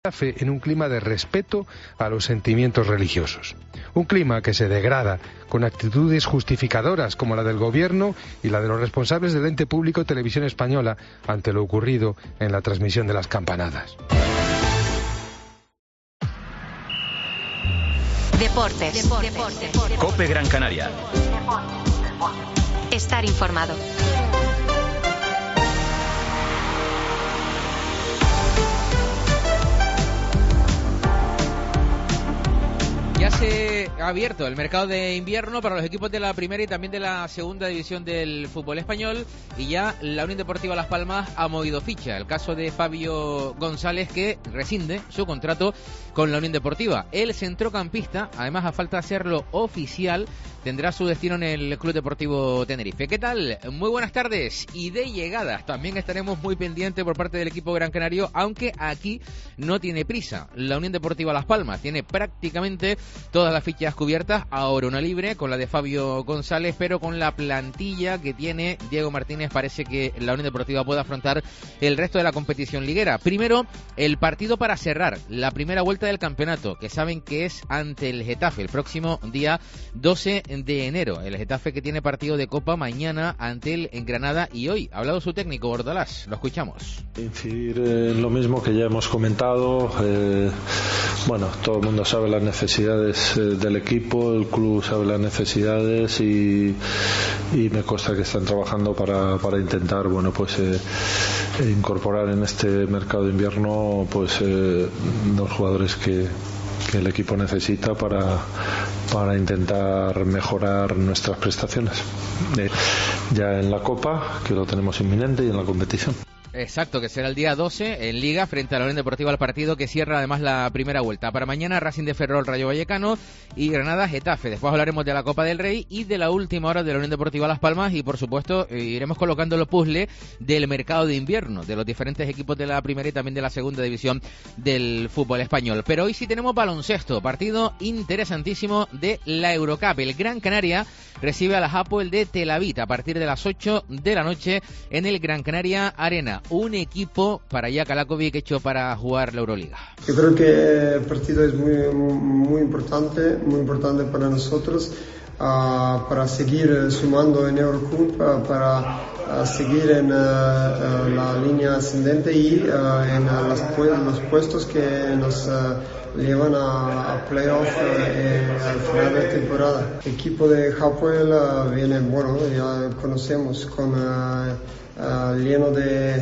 en un clima de respeto a los sentimientos religiosos. Un clima que se degrada con actitudes justificadoras como la del gobierno y la de los responsables del ente público Televisión Española ante lo ocurrido en la transmisión de las campanadas. Deportes. COPE Gran Canaria. Estar informado. Ya se ha abierto el mercado de invierno para los equipos de la primera y también de la segunda división del fútbol español, y ya la Unión Deportiva Las Palmas ha movido ficha. El caso de Fabio González, que rescinde su contrato con la Unión Deportiva. El centrocampista, además a falta de hacerlo oficial, tendrá su destino en el Club Deportivo Tenerife. ¿Qué tal? Muy buenas tardes. Y de llegadas también estaremos muy pendientes por parte del equipo gran canario, aunque aquí no tiene prisa. La Unión Deportiva Las Palmas tiene prácticamente todas las fichas cubiertas. Ahora una libre con la de Fabio González, pero con la plantilla que tiene Diego Martínez parece que la Unión Deportiva puede afrontar el resto de la competición liguera. Primero, el partido para cerrar la primera vuelta del campeonato, que saben que es ante el Getafe el próximo día 12 de enero. El Getafe que tiene partido de Copa mañana ante el en Granada, y hoy ha hablado su técnico Bordalás. Lo escuchamos. Incidir en lo mismo que ya hemos comentado. Bueno, todo el mundo sabe las necesidades del equipo, el club sabe las necesidades y me consta que están trabajando para intentar, bueno, pues incorporar en este mercado de invierno pues los jugadores que el equipo necesita para intentar mejorar nuestras prestaciones ya en la Copa, que lo tenemos inminente, y en la competición. Exacto, que será el día 12 en Liga frente a la Unión Deportiva, el partido que cierra además la primera vuelta. Para mañana, Racing de Ferrol, Rayo Vallecano, y Granada Getafe. Después hablaremos de la Copa del Rey y de la última hora de la Unión Deportiva Las Palmas, y por supuesto iremos colocando los puzzles del mercado de invierno de los diferentes equipos de la primera y también de la segunda división del fútbol español. Pero hoy sí tenemos baloncesto, partido interesantísimo de la Eurocup. El Gran Canaria recibe a la Hapoel de Tel Aviv a partir de las 8 de la noche en el Gran Canaria Arena. Un equipo para Jaka Lakovic hecho para jugar la Euroliga. Yo creo que el partido es muy importante para nosotros, para seguir sumando en Eurocup, para seguir en la línea ascendente y en los puestos que nos llevan a playoff al final de temporada. El equipo de Hapoel viene, bueno, ya conocemos, con lleno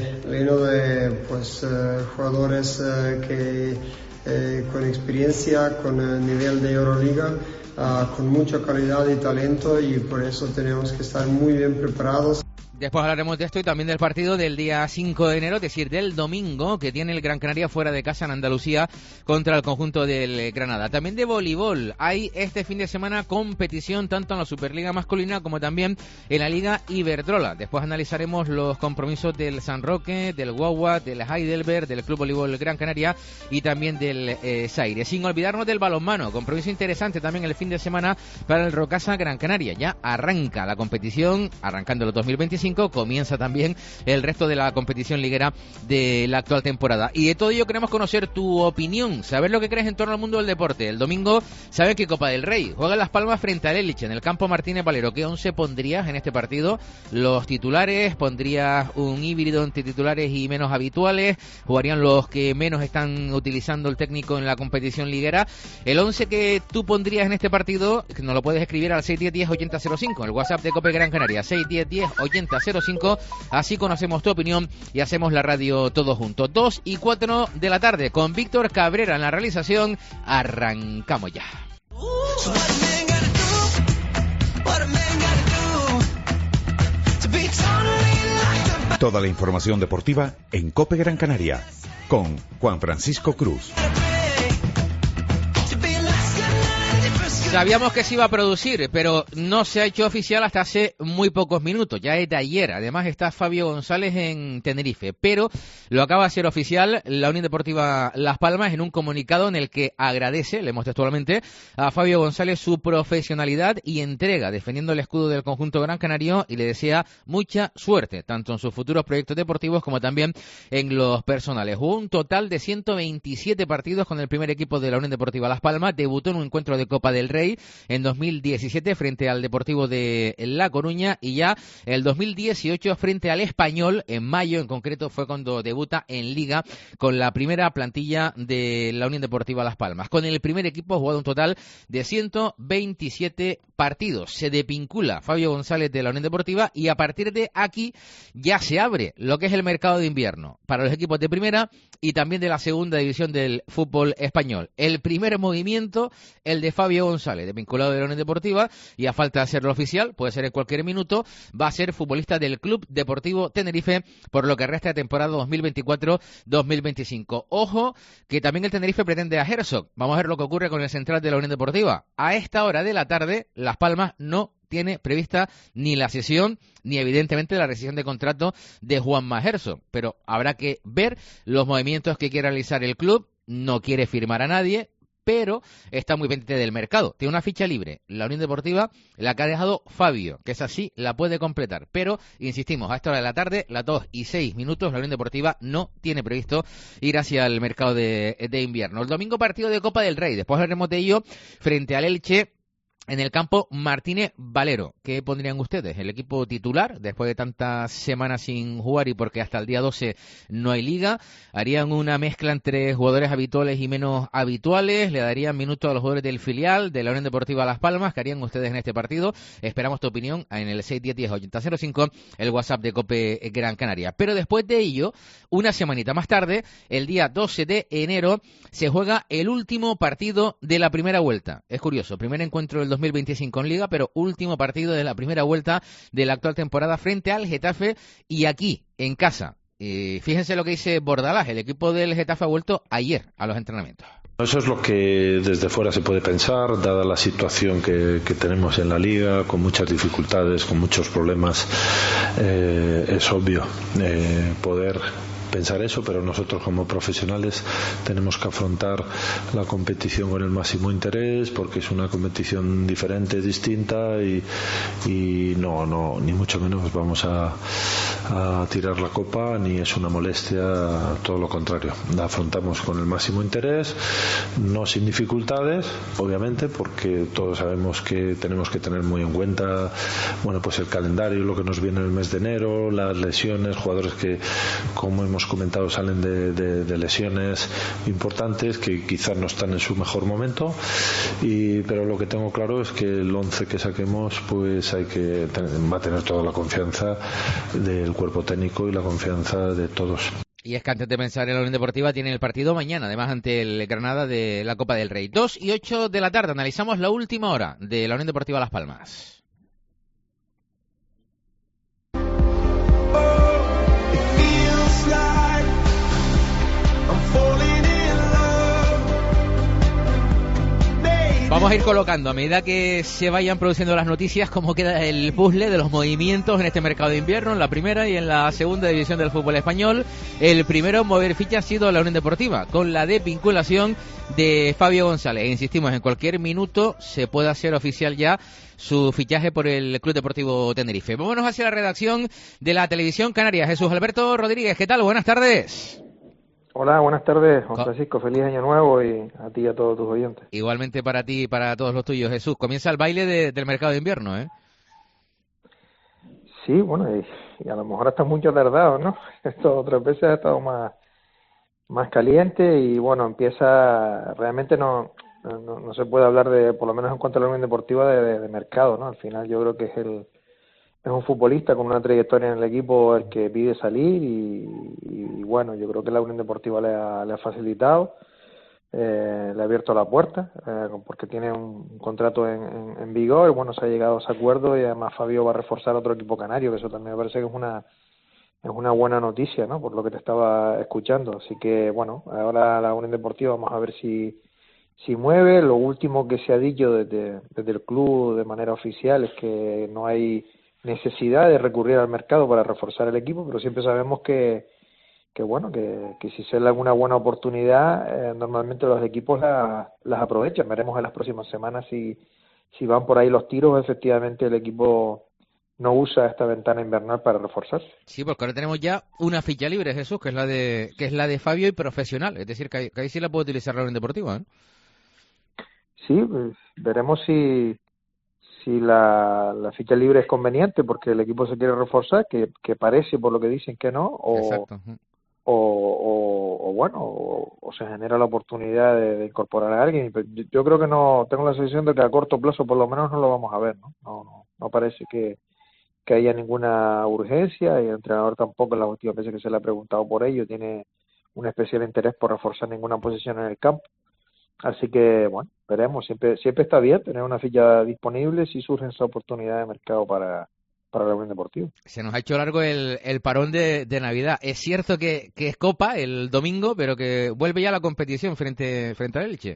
de pues jugadores que con experiencia, con nivel de Euroliga, con mucha calidad y talento, y por eso tenemos que estar muy bien preparados. Después hablaremos de esto y también del partido del día 5 de enero, es decir, del domingo, que tiene el Gran Canaria fuera de casa en Andalucía contra el conjunto del Granada. También de voleibol. Hay este fin de semana competición tanto en la Superliga masculina como también en la Liga Iberdrola. Después analizaremos los compromisos del San Roque, del Guagua, del Heidelberg, del Club Voleibol Gran Canaria y también del Zaire. Sin olvidarnos del balonmano. Compromiso interesante también el fin de semana para el Rocasa Gran Canaria. Ya arranca la competición, arrancando el 2025. Comienza también el resto de la competición liguera de la actual temporada. Y de todo ello queremos conocer tu opinión, saber lo que crees en torno al mundo del deporte. El domingo, ¿sabes qué? Copa del Rey. Juega Las Palmas frente al Elche en el campo Martínez Valero. ¿Qué 11 pondrías en este partido? Los titulares, ¿pondrías un híbrido entre titulares y menos habituales? ¿Jugarían los que menos están utilizando el técnico en la competición liguera? El 11 que tú pondrías en este partido, nos lo puedes escribir al 610-10-8005, el WhatsApp de COPE Gran Canaria, 610-10-8005. Así conocemos tu opinión y hacemos la radio todos juntos. 2 y 4 de la tarde con Víctor Cabrera en la realización. Arrancamos ya. Toda la información deportiva en COPE Gran Canaria con Juan Francisco Cruz. Sabíamos que se iba a producir, pero no se ha hecho oficial hasta hace muy pocos minutos, ya es de ayer. Además está Fabio González en Tenerife, pero lo acaba de hacer oficial la Unión Deportiva Las Palmas en un comunicado en el que agradece, leemos textualmente, a Fabio González su profesionalidad y entrega defendiendo el escudo del conjunto gran canario y le desea mucha suerte, tanto en sus futuros proyectos deportivos como también en los personales. Hubo un total de 127 partidos con el primer equipo de la Unión Deportiva Las Palmas, debutó en un encuentro de Copa del Rey en 2017 frente al Deportivo de La Coruña y ya el 2018 frente al Español, en mayo en concreto fue cuando debuta en Liga con la primera plantilla de la Unión Deportiva Las Palmas. Con el primer equipo ha jugado un total de 127 partidos. Se desvincula Fabio González de la Unión Deportiva y a partir de aquí ya se abre lo que es el mercado de invierno para los equipos de primera y también de la segunda división del fútbol español. El primer movimiento, el de Fabio González, desvinculado de la Unión Deportiva, y a falta de hacerlo oficial, puede ser en cualquier minuto, va a ser futbolista del Club Deportivo Tenerife por lo que resta de temporada 2024-2025. Ojo, que también el Tenerife pretende a Herzog. Vamos a ver lo que ocurre con el central de la Unión Deportiva. A esta hora de la tarde, Las Palmas no tiene prevista ni la cesión ni evidentemente la rescisión de contrato de Juanma Herzog, pero habrá que ver los movimientos que quiere realizar el club. No quiere firmar a nadie, pero está muy pendiente del mercado. Tiene una ficha libre, la Unión Deportiva, la que ha dejado Fabio, que es así, la puede completar. Pero, insistimos, a esta hora de la tarde, las 2:06, la Unión Deportiva no tiene previsto ir hacia el mercado de invierno. El domingo partido de Copa del Rey, después hablaremos de ello, frente al Elche, en el campo Martínez Valero. ¿Qué pondrían ustedes? ¿El equipo titular después de tantas semanas sin jugar y porque hasta el día 12 no hay liga? ¿Harían una mezcla entre jugadores habituales y menos habituales? ¿Le darían minutos a los jugadores del filial de la Unión Deportiva Las Palmas? ¿Qué harían ustedes en este partido? Esperamos tu opinión en el 610108005, el WhatsApp de COPE Gran Canaria. Pero después de ello, una semanita más tarde, el día 12 de enero, se juega el último partido de la primera vuelta. Es curioso, primer encuentro del 2025 en Liga, pero último partido de la primera vuelta de la actual temporada frente al Getafe y aquí, en casa. Fíjense lo que dice Bordalás, el equipo del Getafe ha vuelto ayer a los entrenamientos. Eso es lo que desde fuera se puede pensar, dada la situación que tenemos en la Liga, con muchas dificultades, con muchos problemas. Es obvio poder pensar eso, pero nosotros como profesionales tenemos que afrontar la competición con el máximo interés porque es una competición diferente, distinta y no, ni mucho menos vamos a tirar la copa ni es una molestia, todo lo contrario, la afrontamos con el máximo interés, no sin dificultades obviamente, porque todos sabemos que tenemos que tener muy en cuenta pues el calendario, lo que nos viene en el mes de enero, las lesiones, jugadores que como hemos comentado salen de lesiones importantes que quizás no están en su mejor momento, pero lo que tengo claro es que el 11 que saquemos pues va a tener toda la confianza del cuerpo técnico y la confianza de todos. Y es que antes de pensar en la Unión Deportiva tiene el partido mañana, además ante el Granada de la Copa del Rey. 2:08 de la tarde, analizamos la última hora de la Unión Deportiva Las Palmas. Vamos a ir colocando a medida que se vayan produciendo las noticias cómo queda el puzzle de los movimientos en este mercado de invierno, en la primera y en la segunda división del fútbol español. El primero en mover ficha ha sido la Unión Deportiva, con la desvinculación de Fabio González. Insistimos, en cualquier minuto se puede hacer oficial ya su fichaje por el Club Deportivo Tenerife. Vámonos hacia la redacción de la Televisión Canaria. Jesús Alberto Rodríguez, ¿qué tal? Buenas tardes. Hola, buenas tardes, Juan Francisco, feliz año nuevo y a ti y a todos tus oyentes. Igualmente para ti y para todos los tuyos, Jesús. Comienza el baile del mercado de invierno, ¿eh? Sí, bueno, y a lo mejor hasta mucho tardado, ¿no? Esto otras veces ha estado más caliente y bueno, empieza, realmente no se puede hablar de, por lo menos en cuanto a la Unión Deportiva, de mercado, ¿no? Al final yo creo que es un futbolista con una trayectoria en el equipo el que pide salir y bueno, yo creo que la Unión Deportiva le ha facilitado, le ha abierto la puerta porque tiene un contrato en vigor y bueno, se ha llegado a ese acuerdo y además Fabio va a reforzar otro equipo canario, que eso también me parece que es una buena noticia, ¿no? Por lo que te estaba escuchando, así que bueno, ahora la Unión Deportiva vamos a ver si si mueve. Lo último que se ha dicho desde el club de manera oficial es que no hay necesidad de recurrir al mercado para reforzar el equipo, pero siempre sabemos que si se da alguna buena oportunidad, normalmente los equipos las aprovechan. Veremos en las próximas semanas si van por ahí los tiros. Efectivamente el equipo no usa esta ventana invernal para reforzarse. Sí, porque ahora tenemos ya una ficha libre, Jesús, que es la de Fabio y profesional, es decir, que ahí sí la puede utilizar la Unión Deportiva, ¿eh? Sí, pues, veremos si la ficha libre es conveniente porque el equipo se quiere reforzar, que parece por lo que dicen que no, Exacto. o se genera la oportunidad de incorporar a alguien. Yo creo que no, tengo la sensación de que a corto plazo por lo menos no lo vamos a ver, no parece que haya ninguna urgencia, y el entrenador tampoco, en las últimas veces que se le ha preguntado por ello, tiene un especial interés por reforzar ninguna posición en el campo. Así que, bueno, veremos. Siempre está bien tener una ficha disponible si surge esa oportunidad de mercado para la Unión Deportiva. Se nos ha hecho largo el parón de Navidad. Es cierto que es Copa el domingo, pero que vuelve ya la competición frente al Elche.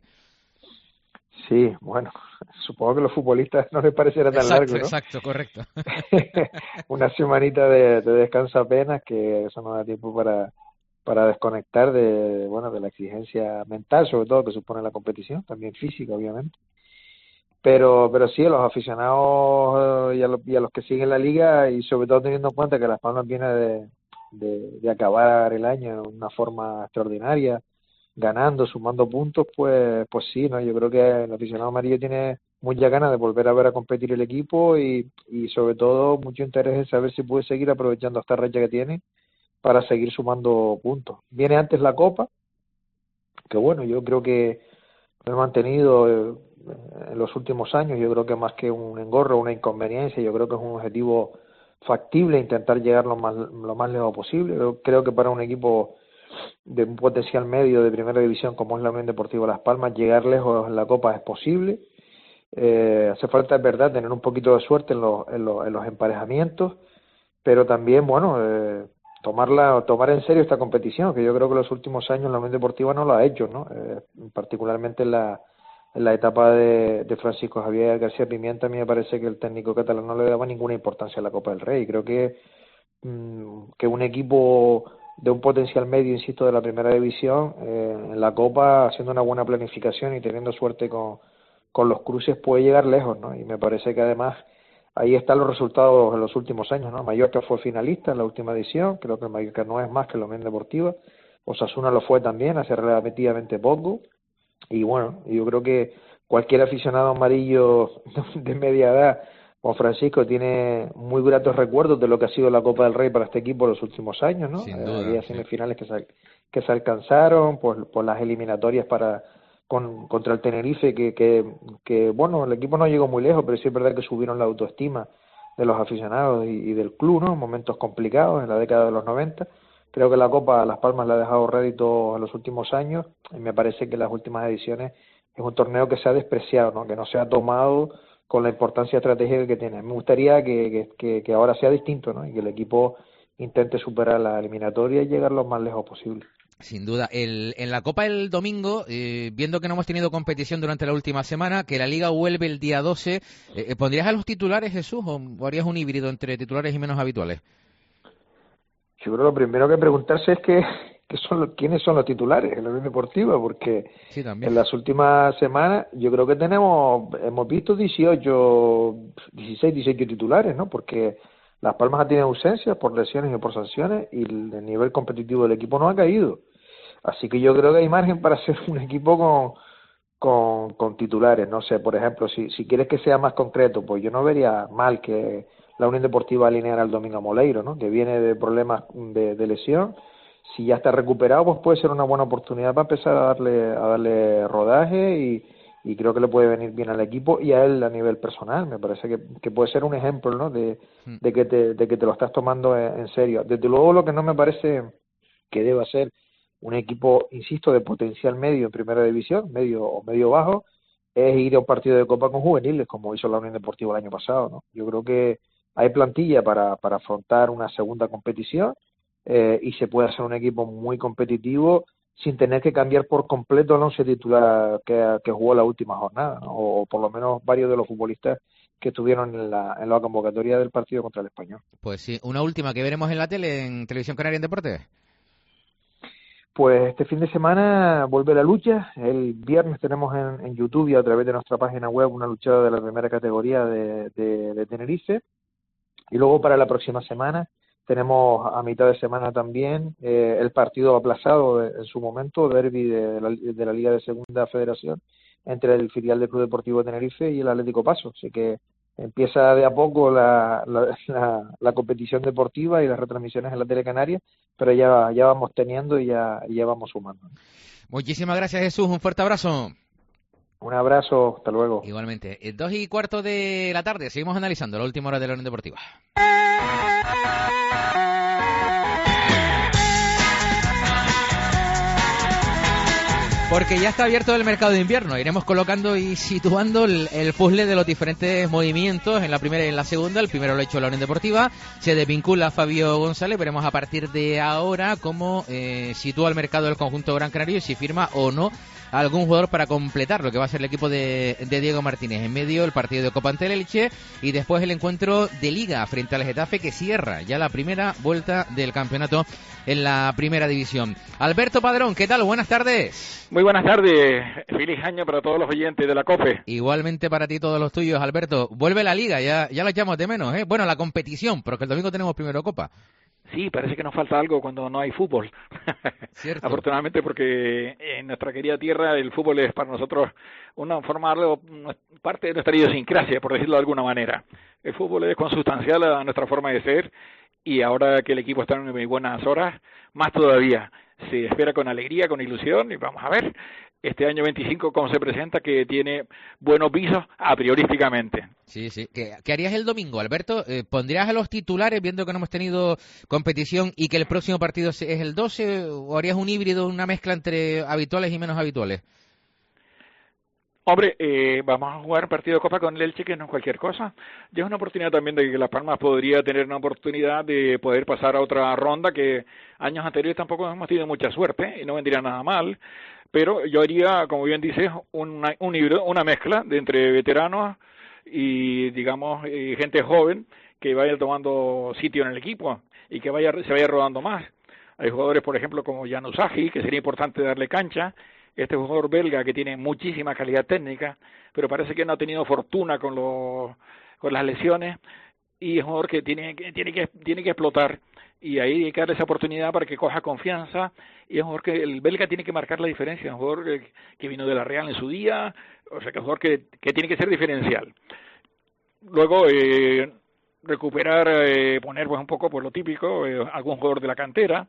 Sí, bueno, supongo que a los futbolistas no les parecerá tan largo, ¿no? Exacto, correcto. Una semanita de descanso apenas, que eso nos da tiempo para desconectar de la exigencia mental, sobre todo, que supone la competición, también física, obviamente. Pero sí, a los aficionados y a los que siguen la liga, y sobre todo teniendo en cuenta que Las Palmas viene de acabar el año de una forma extraordinaria, ganando, sumando puntos, pues sí, ¿no? Yo creo que el aficionado amarillo tiene muchas ganas de volver a ver a competir el equipo, y sobre todo mucho interés en saber si puede seguir aprovechando esta racha que tiene para seguir sumando puntos. Viene antes la Copa, que bueno, yo creo que lo he mantenido en los últimos años. Yo creo que más que un engorro, una inconveniencia, yo creo que es un objetivo factible intentar llegar lo más lejos posible. Yo creo que para un equipo de un potencial medio de primera división como es la Unión Deportiva Las Palmas, llegar lejos en la Copa es posible. Hace falta, es verdad, tener un poquito de suerte en los emparejamientos, pero también, tomar en serio esta competición, que yo creo que en los últimos años la Unión Deportiva no lo ha hecho, ¿no? Particularmente en la etapa de Francisco Javier García Pimienta, a mí me parece que el técnico catalán no le daba ninguna importancia a la Copa del Rey. Creo que un equipo de un potencial medio, insisto, de la primera división, en la Copa, haciendo una buena planificación y teniendo suerte con los cruces, puede llegar lejos, ¿no? Y me parece que además ahí están los resultados en los últimos años, ¿no? Mallorca fue finalista en la última edición, creo que Mallorca no es más que la Unión Deportiva. Osasuna lo fue también hace relativamente poco, y bueno, yo creo que cualquier aficionado amarillo de media edad como Francisco tiene muy gratos recuerdos de lo que ha sido la Copa del Rey para este equipo en los últimos años, ¿no? Había semifinales que se alcanzaron por las eliminatorias contra el Tenerife, que bueno, el equipo no llegó muy lejos, pero sí es verdad que subieron la autoestima de los aficionados y del club, ¿no? En momentos complicados en la década de los 90. Creo que la Copa Las Palmas le ha dejado rédito en los últimos años, y me parece que en las últimas ediciones es un torneo que se ha despreciado, ¿no? Que no se ha tomado con la importancia estratégica que tiene. Me gustaría que ahora sea distinto, ¿no? Y que el equipo intente superar la eliminatoria y llegar lo más lejos posible. Sin duda. En la Copa el domingo, viendo que no hemos tenido competición durante la última semana, que la Liga vuelve el día 12, ¿pondrías a los titulares, Jesús, o harías un híbrido entre titulares y menos habituales? Yo creo que lo primero que preguntarse es quiénes son los titulares en la Unión Deportiva, porque sí, en las últimas semanas yo creo que hemos visto 16 titulares, ¿no? Porque Las Palmas ha tenido ausencias por lesiones y por sanciones, y el nivel competitivo del equipo no ha caído. Así que yo creo que hay margen para hacer un equipo con titulares. No sé, por ejemplo, si quieres que sea más concreto, pues yo no vería mal que la Unión Deportiva alineara al Domingo Moleiro, ¿no? Que viene de problemas de lesión. Si ya está recuperado, pues puede ser una buena oportunidad para empezar a darle rodaje, y creo que le puede venir bien al equipo y a él a nivel personal. Me parece que puede ser un ejemplo, ¿no? de que te lo estás tomando en serio. Desde luego, lo que no me parece que deba ser un equipo, insisto, de potencial medio en primera división, medio o medio bajo, es ir a un partido de Copa con juveniles, como hizo la Unión Deportiva el año pasado, ¿no? Yo creo que hay plantilla para afrontar una segunda competición, y se puede hacer un equipo muy competitivo sin tener que cambiar por completo el once titular que jugó la última jornada, ¿no? O por lo menos varios de los futbolistas que estuvieron en la convocatoria del partido contra el Español. Pues sí, una última que veremos en la tele, en Televisión Canaria en Deportes. Pues este fin de semana vuelve la lucha. El viernes tenemos en YouTube y a través de nuestra página web una luchada de la primera categoría de Tenerife. Y luego para la próxima semana tenemos a mitad de semana también el partido aplazado en su momento, derbi de la Liga de Segunda Federación, entre el filial del Club Deportivo Tenerife y el Atlético Paso. Así que empieza de a poco la competición deportiva y las retransmisiones en la tele canaria, pero ya vamos teniendo y ya vamos sumando. Muchísimas gracias, Jesús. Un fuerte abrazo. Un abrazo, hasta luego. Igualmente. 2:15 de la tarde, seguimos analizando la última hora de la Unión Deportiva. Porque ya está abierto el mercado de invierno. Iremos colocando y situando el puzzle de los diferentes movimientos en la primera y en la segunda. El primero lo ha hecho la Unión Deportiva. Se desvincula Fabio González. Veremos a partir de ahora cómo sitúa el mercado del conjunto Gran Canario y si firma o no a algún jugador para completar lo que va a ser el equipo de Diego Martínez. En medio el partido de Copa ante el Elche y después el encuentro de Liga frente al Getafe, que cierra ya la primera vuelta del campeonato en la primera división. Alberto Padrón, ¿qué tal? Buenas tardes. Muy buenas tardes. Feliz año para todos los oyentes de la COPE. Igualmente para ti, todos los tuyos, Alberto. Vuelve la Liga, ya la echamos de menos, ¿eh? Bueno, la competición, pero que el domingo tenemos primero Copa. Sí, parece que nos falta algo cuando no hay fútbol. Cierto. Afortunadamente, porque en nuestra querida tierra el fútbol es para nosotros una forma, parte de nuestra idiosincrasia, por decirlo de alguna manera. El fútbol es consustancial a nuestra forma de ser y ahora que el equipo está en muy buenas horas, más todavía. Se espera con alegría, con ilusión y vamos a ver este año 25 cómo se presenta, que tiene buenos visos a priorísticamente. Sí, sí. ¿Qué harías el domingo, Alberto? ¿Pondrías a los titulares viendo que no hemos tenido competición y que el próximo partido es el 12 o harías un híbrido, una mezcla entre habituales y menos habituales? Hombre, vamos a jugar un partido de Copa con el Elche, que no es cualquier cosa. Ya es una oportunidad también de que Las Palmas podría tener una oportunidad de poder pasar a otra ronda, que años anteriores tampoco hemos tenido mucha suerte y no vendría nada mal. Pero yo haría, como bien dices, un híbrido, una mezcla de entre veteranos y, digamos, gente joven que vaya tomando sitio en el equipo y que se vaya rodando más. Hay jugadores, por ejemplo, como Jan Usagi, que sería importante darle cancha. Este jugador belga que tiene muchísima calidad técnica, pero parece que no ha tenido fortuna con las lesiones, y es un jugador que tiene que explotar, y ahí hay que darle esa oportunidad para que coja confianza, y es un jugador que el belga tiene que marcar la diferencia, es un jugador que vino de la Real en su día, o sea que es un jugador que tiene que ser diferencial. Luego recuperar, poner pues un poco pues lo típico, algún jugador de la cantera.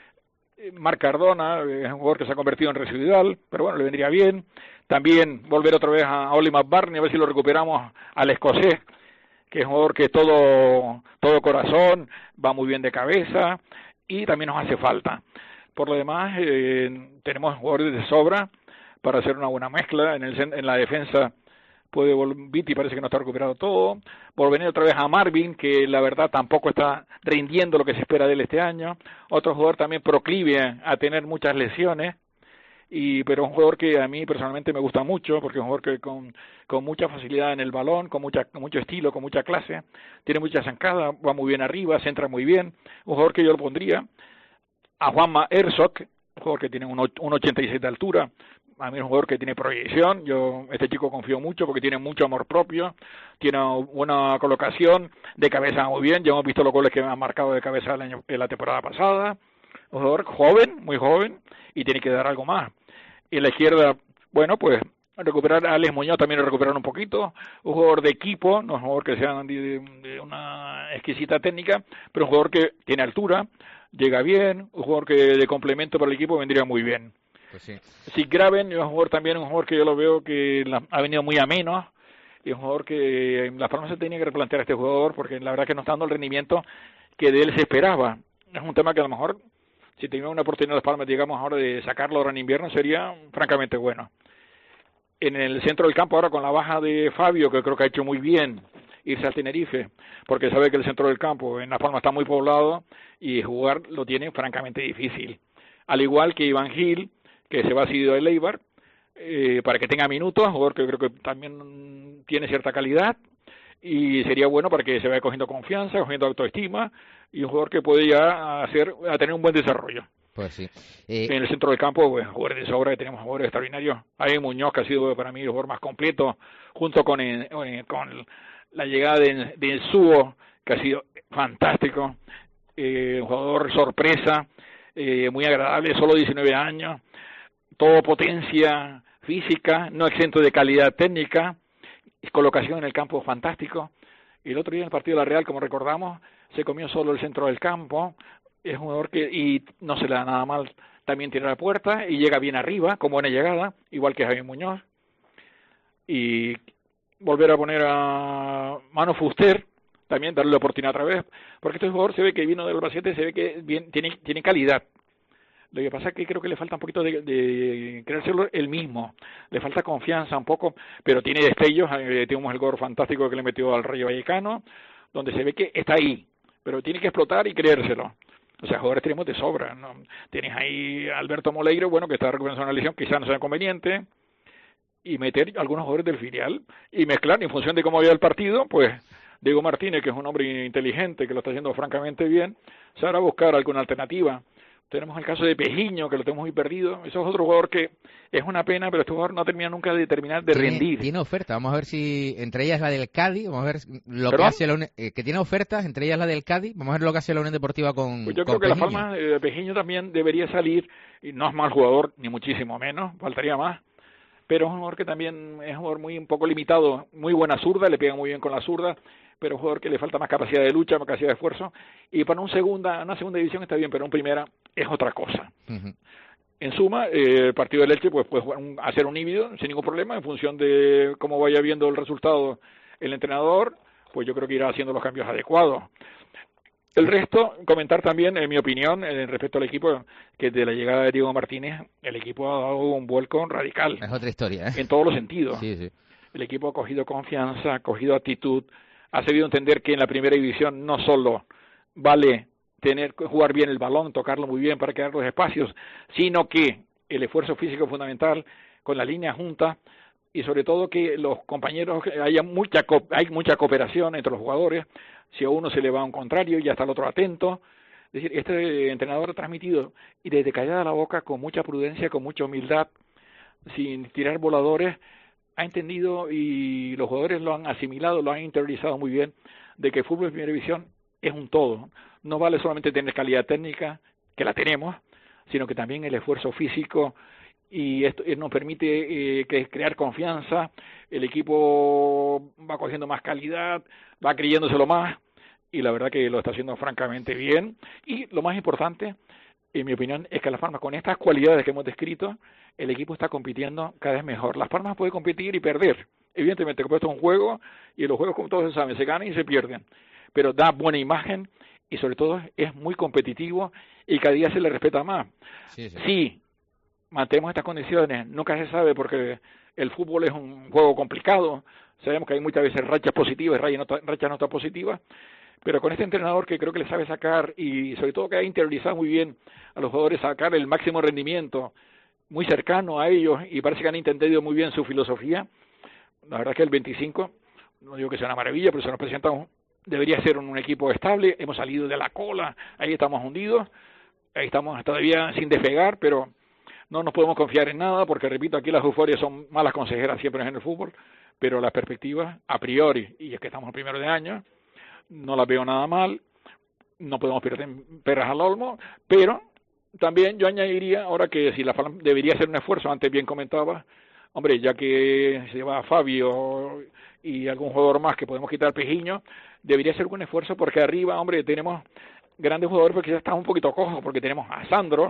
Marc Cardona es un jugador que se ha convertido en residual, pero bueno, le vendría bien. También volver otra vez a Oli McBarney, a ver si lo recuperamos al escocés, que es un jugador que es todo corazón, va muy bien de cabeza y también nos hace falta. Por lo demás, tenemos jugadores de sobra para hacer una buena mezcla. En la defensa puede Viti, parece que no está recuperado todo. Volver otra vez a Marvin, que la verdad tampoco está rindiendo lo que se espera de él este año. Otro jugador también proclive a tener muchas lesiones, pero un jugador que a mí personalmente me gusta mucho, porque es un jugador que con mucha facilidad en el balón, con mucho estilo, con mucha clase, tiene mucha zancada, va muy bien arriba, centra muy bien. Un jugador que yo lo pondría a Juanma Herzog, un jugador que tiene un 1,86 de altura. A mí es un jugador que tiene proyección. Este chico confío mucho porque tiene mucho amor propio, tiene buena colocación, de cabeza muy bien. Ya hemos visto los goles que me han marcado de cabeza en la temporada pasada. Un jugador joven, muy joven, y tiene que dar algo más. Y en la izquierda, bueno, pues recuperar a Alex Muñoz, también lo recuperaron un poquito. Un jugador de equipo, no es un jugador que sea de una exquisita técnica, pero un jugador que tiene altura, llega bien, un jugador que de complemento para el equipo vendría muy bien. Pues sí. Si Graven es un jugador que yo lo veo que ha venido muy ameno, y es un jugador que Las Palmas se tenía que replantear a este jugador, porque la verdad que no está dando el rendimiento que de él se esperaba. Es un tema que a lo mejor, si tenía una oportunidad Las Palmas, digamos ahora, de sacarlo ahora en invierno, sería francamente bueno. En el centro del campo ahora, con la baja de Fabio, que creo que ha hecho muy bien irse al Tenerife, porque sabe que el centro del campo en Las Palmas está muy poblado y jugar lo tiene francamente difícil. Al igual que Iván Gil, que se va cedido del Eibar, para que tenga minutos, jugador que creo que también tiene cierta calidad, y sería bueno para que se vaya cogiendo confianza, cogiendo autoestima, y un jugador que puede ya a tener un buen desarrollo. Pues sí. En el centro del campo, pues, jugadores de sobra, que tenemos jugadores extraordinarios. Hay Muñoz, que ha sido para mí el jugador más completo, junto con la llegada de Suo, que ha sido fantástico, un jugador sorpresa, muy agradable, solo 19 años, todo potencia física, no exento de calidad técnica, colocación en el campo fantástico. Y el otro día en el partido de la Real, como recordamos, se comió solo el centro del campo. Es un jugador y no se le da nada mal, también tira la puerta y llega bien arriba, con buena llegada, igual que Javier Muñoz. Y volver a poner a Manu Fuster, también darle la oportunidad otra vez, porque este jugador se ve que vino del Albacete, se ve que bien, tiene calidad. Lo que pasa es que creo que le falta un poquito de creérselo él mismo, le falta confianza un poco, pero tiene destellos. Tenemos el gol fantástico que le metió al Rayo Vallecano, donde se ve que está ahí, pero tiene que explotar y creérselo. O sea, jugadores tenemos de sobra, ¿no? Tienes ahí a Alberto Moleiro, bueno, que está recuperando una lesión, quizás no sea conveniente, y meter algunos jugadores del filial y mezclar en función de cómo vaya el partido, pues Diego Martínez, que es un hombre inteligente, que lo está haciendo francamente bien, sabrá buscar alguna alternativa. Tenemos el caso de Pejiño, que lo tenemos muy perdido. Eso es otro jugador que es una pena, pero este jugador no termina nunca de terminar de rendir. Tiene oferta, vamos a ver si entre ellas la del Cádiz, vamos a ver lo ¿Perdón? que hace la que tiene ofertas, entre ellas la del Cádiz, vamos a ver lo que hace la Unión Deportiva con Pues yo creo que Pejiño. la Palma de Pejiño también debería salir, y no es mal jugador, ni muchísimo menos, faltaría más, pero es un jugador que también es un jugador un poco limitado, muy buena zurda, le pega muy bien con la zurda, pero un jugador que le falta más capacidad de lucha, más capacidad de esfuerzo, y para una segunda división está bien, pero en primera es otra cosa. Uh-huh. En suma, el partido del Elche pues puede hacer un híbrido sin ningún problema, en función de cómo vaya viendo el resultado el entrenador, pues yo creo que irá haciendo los cambios adecuados. El resto, comentar también, en mi opinión, respecto al equipo, que de la llegada de Diego Martínez, el equipo ha dado un vuelco radical. Es otra historia, ¿eh? En todos los sentidos. Sí, sí. El equipo ha cogido confianza, ha cogido actitud, ha sabido entender que en la primera división no solo vale jugar bien el balón, tocarlo muy bien para crear los espacios, sino que el esfuerzo físico es fundamental, con la línea junta, y sobre todo que los compañeros, hay mucha cooperación entre los jugadores. Si a uno se le va a un contrario, ya está el otro atento. Es decir, este entrenador ha transmitido, y desde callada la boca, con mucha prudencia, con mucha humildad, sin tirar voladores, ha entendido, y los jugadores lo han asimilado, lo han interiorizado muy bien, de que el fútbol de primera división es un todo. No vale solamente tener calidad técnica, que la tenemos, sino que también el esfuerzo físico, y esto nos permite crear confianza. El equipo va cogiendo más calidad, va creyéndoselo más, y la verdad que lo está haciendo francamente bien. Y lo más importante, en mi opinión, es que Las Palmas, con estas cualidades que hemos descrito, el equipo está compitiendo cada vez mejor. Las Palmas puede competir y perder, evidentemente, como esto es un juego, y en los juegos, como todos saben, se ganan y se pierden, pero da buena imagen, y sobre todo es muy competitivo, y cada día se le respeta más. Sí, sí. Sí, mantenemos estas condiciones, nunca se sabe, porque el fútbol es un juego complicado, sabemos que hay muchas veces rachas positivas, rachas no tan positivas, pero con este entrenador, que creo que le sabe sacar, y sobre todo que ha interiorizado muy bien a los jugadores, sacar el máximo rendimiento, muy cercano a ellos, y parece que han entendido muy bien su filosofía. La verdad es que el 25, no digo que sea una maravilla, pero se nos presenta debería ser un equipo estable. Hemos salido de la cola, ahí estamos hundidos, ahí estamos todavía sin despegar, pero no nos podemos confiar en nada, porque repito, aquí las euforias son malas consejeras siempre en el fútbol, pero las perspectivas a priori, y es que estamos en primero de año, no las veo nada mal. No podemos perder perras al olmo, pero también yo añadiría ahora que si la Palma debería hacer un esfuerzo, antes bien comentaba, hombre, ya que se va Fabio y algún jugador más que podemos quitar Pejiño, debería hacer un esfuerzo, porque arriba, hombre, tenemos grandes jugadores, porque ya están un poquito cojos, porque tenemos a Sandro,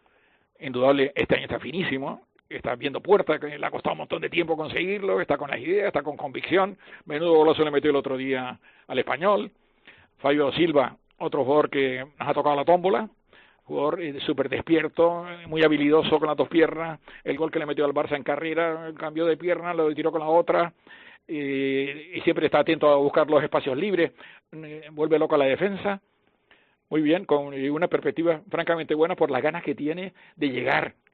indudable, este año está finísimo, está viendo puertas, que le ha costado un montón de tiempo conseguirlo, está con las ideas, está con convicción, menudo golazo le metió el otro día al Español. Fabio Silva, otro jugador que nos ha tocado la tómbola, jugador súper despierto, muy habilidoso con las dos piernas, el gol que le metió al Barça en carrera, cambió de pierna, lo tiró con la otra, y siempre está atento a buscar los espacios libres, vuelve loco a la defensa. Muy bien, con una perspectiva francamente buena por las ganas que tiene de llegar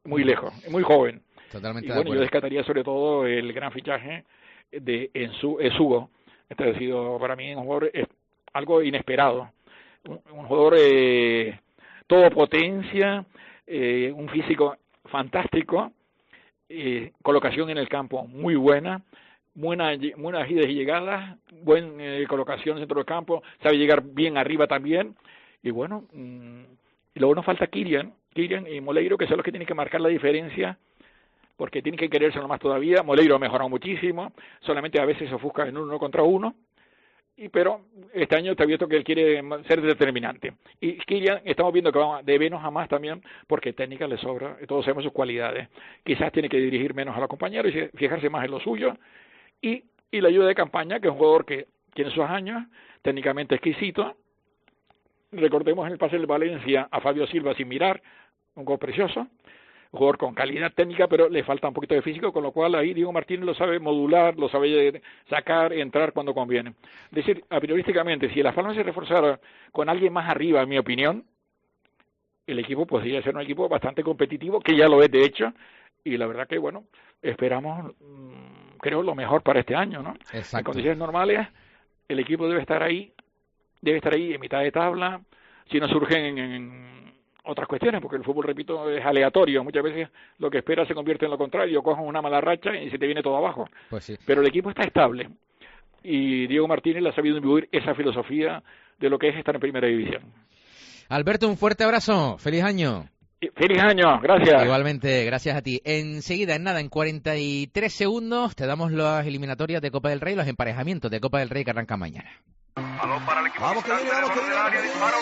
muy lejos, muy joven. Totalmente y de bueno, acuerdo. yo descartaría sobre todo el gran fichaje de Esugo. Este ha sido para mí un jugador algo inesperado, un jugador todo potencia, un físico fantástico, colocación en el campo muy buenas idas y llegadas, buena colocación dentro del campo, sabe llegar bien arriba también, y bueno, y luego nos falta Kylian y Moleiro, que son los que tienen que marcar la diferencia, porque tienen que querérselo más todavía. Moleiro ha mejorado muchísimo, solamente a veces se ofusca en 1 contra 1, pero este año está visto que él quiere ser determinante. Y Kylian estamos viendo que va de menos a más también, porque técnica le sobra, todos sabemos sus cualidades. Quizás tiene que dirigir menos a los compañeros y fijarse más en lo suyo. Y la ayuda de Campaña, que es un jugador que tiene sus años, técnicamente exquisito. Recordemos el pase del Valencia a Fabio Silva sin mirar, un gol precioso, un jugador con calidad técnica, pero le falta un poquito de físico, con lo cual ahí Diego Martínez lo sabe modular, lo sabe sacar, entrar cuando conviene. Es decir, a priorísticamente, si Las Palmas se reforzara con alguien más arriba, en mi opinión, el equipo podría ser un equipo bastante competitivo, que ya lo es de hecho, y la verdad que, bueno, esperamos, creo, lo mejor para este año, ¿no? Exacto. En condiciones normales, el equipo debe estar ahí en mitad de tabla, si no surgen en otras cuestiones, porque el fútbol, repito, es aleatorio. Muchas veces lo que esperas se convierte en lo contrario, coges una mala racha y se te viene todo abajo. Pues sí. Pero el equipo está estable y Diego Martínez le ha sabido imbuir esa filosofía de lo que es estar en primera división. Alberto, un fuerte abrazo, feliz año. ¡Feliz año! Gracias. Igualmente, gracias a ti. Enseguida, en 43 segundos, te damos las eliminatorias de Copa del Rey, los emparejamientos de Copa del Rey que arrancan mañana. Balón para el equipo. Vamos que viene, vamos que viene. Disparo,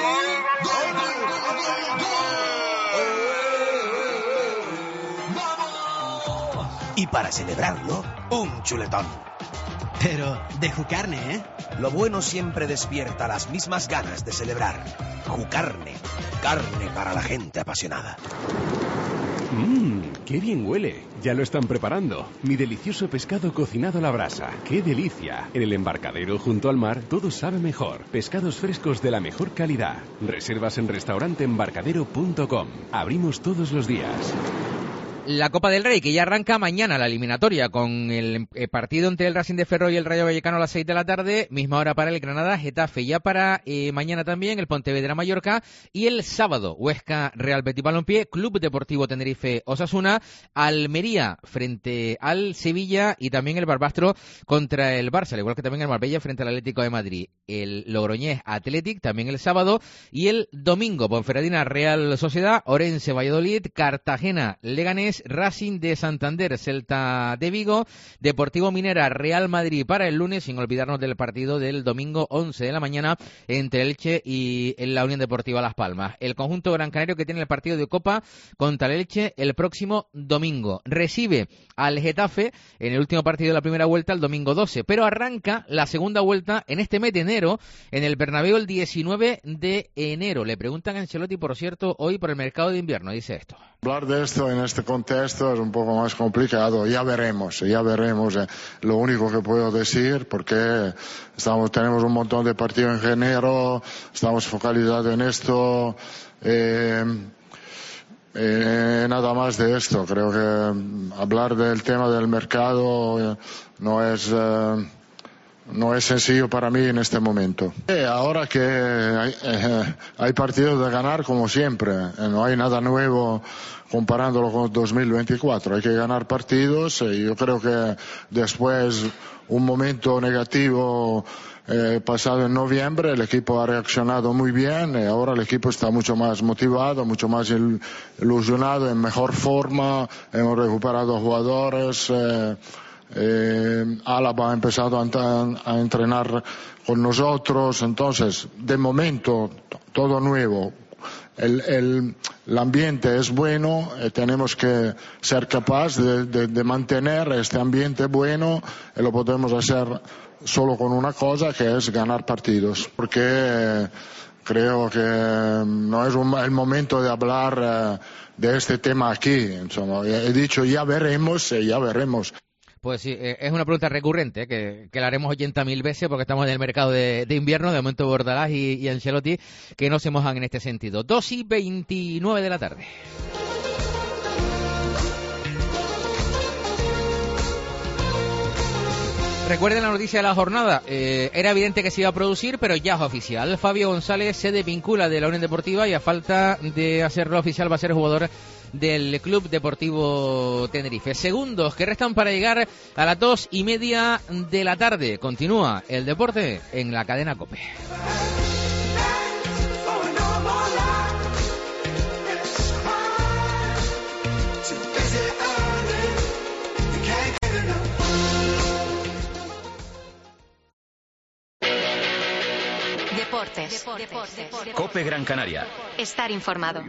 ¡Vamos! Y para celebrarlo, un chuletón. Pero de Jucarne, ¿eh? Lo bueno siempre despierta las mismas ganas de celebrar. Jucarne, carne para la gente apasionada. ¡Qué bien huele! Ya lo están preparando. Mi delicioso pescado cocinado a la brasa. ¡Qué delicia! En el embarcadero junto al mar todo sabe mejor. Pescados frescos de la mejor calidad. Reservas en restauranteembarcadero.com. Abrimos todos los días. La Copa del Rey, que ya arranca mañana la eliminatoria con el partido entre el Racing de Ferrol y el Rayo Vallecano a las 6 de la tarde, misma hora para el Granada, Getafe, ya para mañana también el Pontevedra Mallorca, y el sábado Huesca Real Betis Balompié, Club Deportivo Tenerife Osasuna, Almería frente al Sevilla y también el Barbastro contra el Barça, al igual que también el Marbella frente al Atlético de Madrid, el Logroñés Athletic también el sábado, y el domingo Ponferradina Real Sociedad, Orense Valladolid, Cartagena Leganés, Racing de Santander, Celta de Vigo, Deportivo Minera, Real Madrid para el lunes, sin olvidarnos del partido del domingo 11 de la mañana entre Elche y la Unión Deportiva Las Palmas. El conjunto gran canario que tiene el partido de Copa contra el Elche el próximo domingo. Recibe al Getafe en el último partido de la primera vuelta el domingo 12, pero arranca la segunda vuelta en este mes de enero en el Bernabéu el 19 de enero. Le preguntan a Ancelotti, por cierto, hoy por el mercado de invierno, dice esto. Hablar de esto en este contexto es un poco más complicado, ya veremos. Lo único que puedo decir, porque tenemos un montón de partidos en enero, estamos focalizados en esto, nada más de esto. Creo que hablar del tema del mercado no es sencillo para mí en este momento. Ahora que hay partidos de ganar como siempre, no hay nada nuevo comparándolo con 2024, hay que ganar partidos. Yo creo que después un momento negativo pasado en noviembre, el equipo ha reaccionado muy bien y ahora el equipo está mucho más motivado, mucho más ilusionado, en mejor forma, hemos recuperado jugadores. Álava ha empezado a entrenar con nosotros, entonces de momento todo nuevo, el ambiente es bueno, tenemos que ser capaces de mantener este ambiente bueno y lo podemos hacer solo con una cosa, que es ganar partidos, porque creo que no es el momento de hablar de este tema aquí. He dicho ya veremos. Pues sí, es una pregunta recurrente, que la haremos 80.000 veces porque estamos en el mercado de invierno, de momento Bordalás y Ancelotti, que no se mojan en este sentido. 2:29 de la tarde. Recuerden la noticia de la jornada. Era evidente que se iba a producir, pero ya es oficial. Fabio González se desvincula de la Unión Deportiva y a falta de hacerlo oficial va a ser jugador del Club Deportivo Tenerife. Segundos que restan para llegar a las 2:30 de la tarde. Continúa el deporte en la cadena COPE. Deportes. COPE Gran Canaria. Estar informado.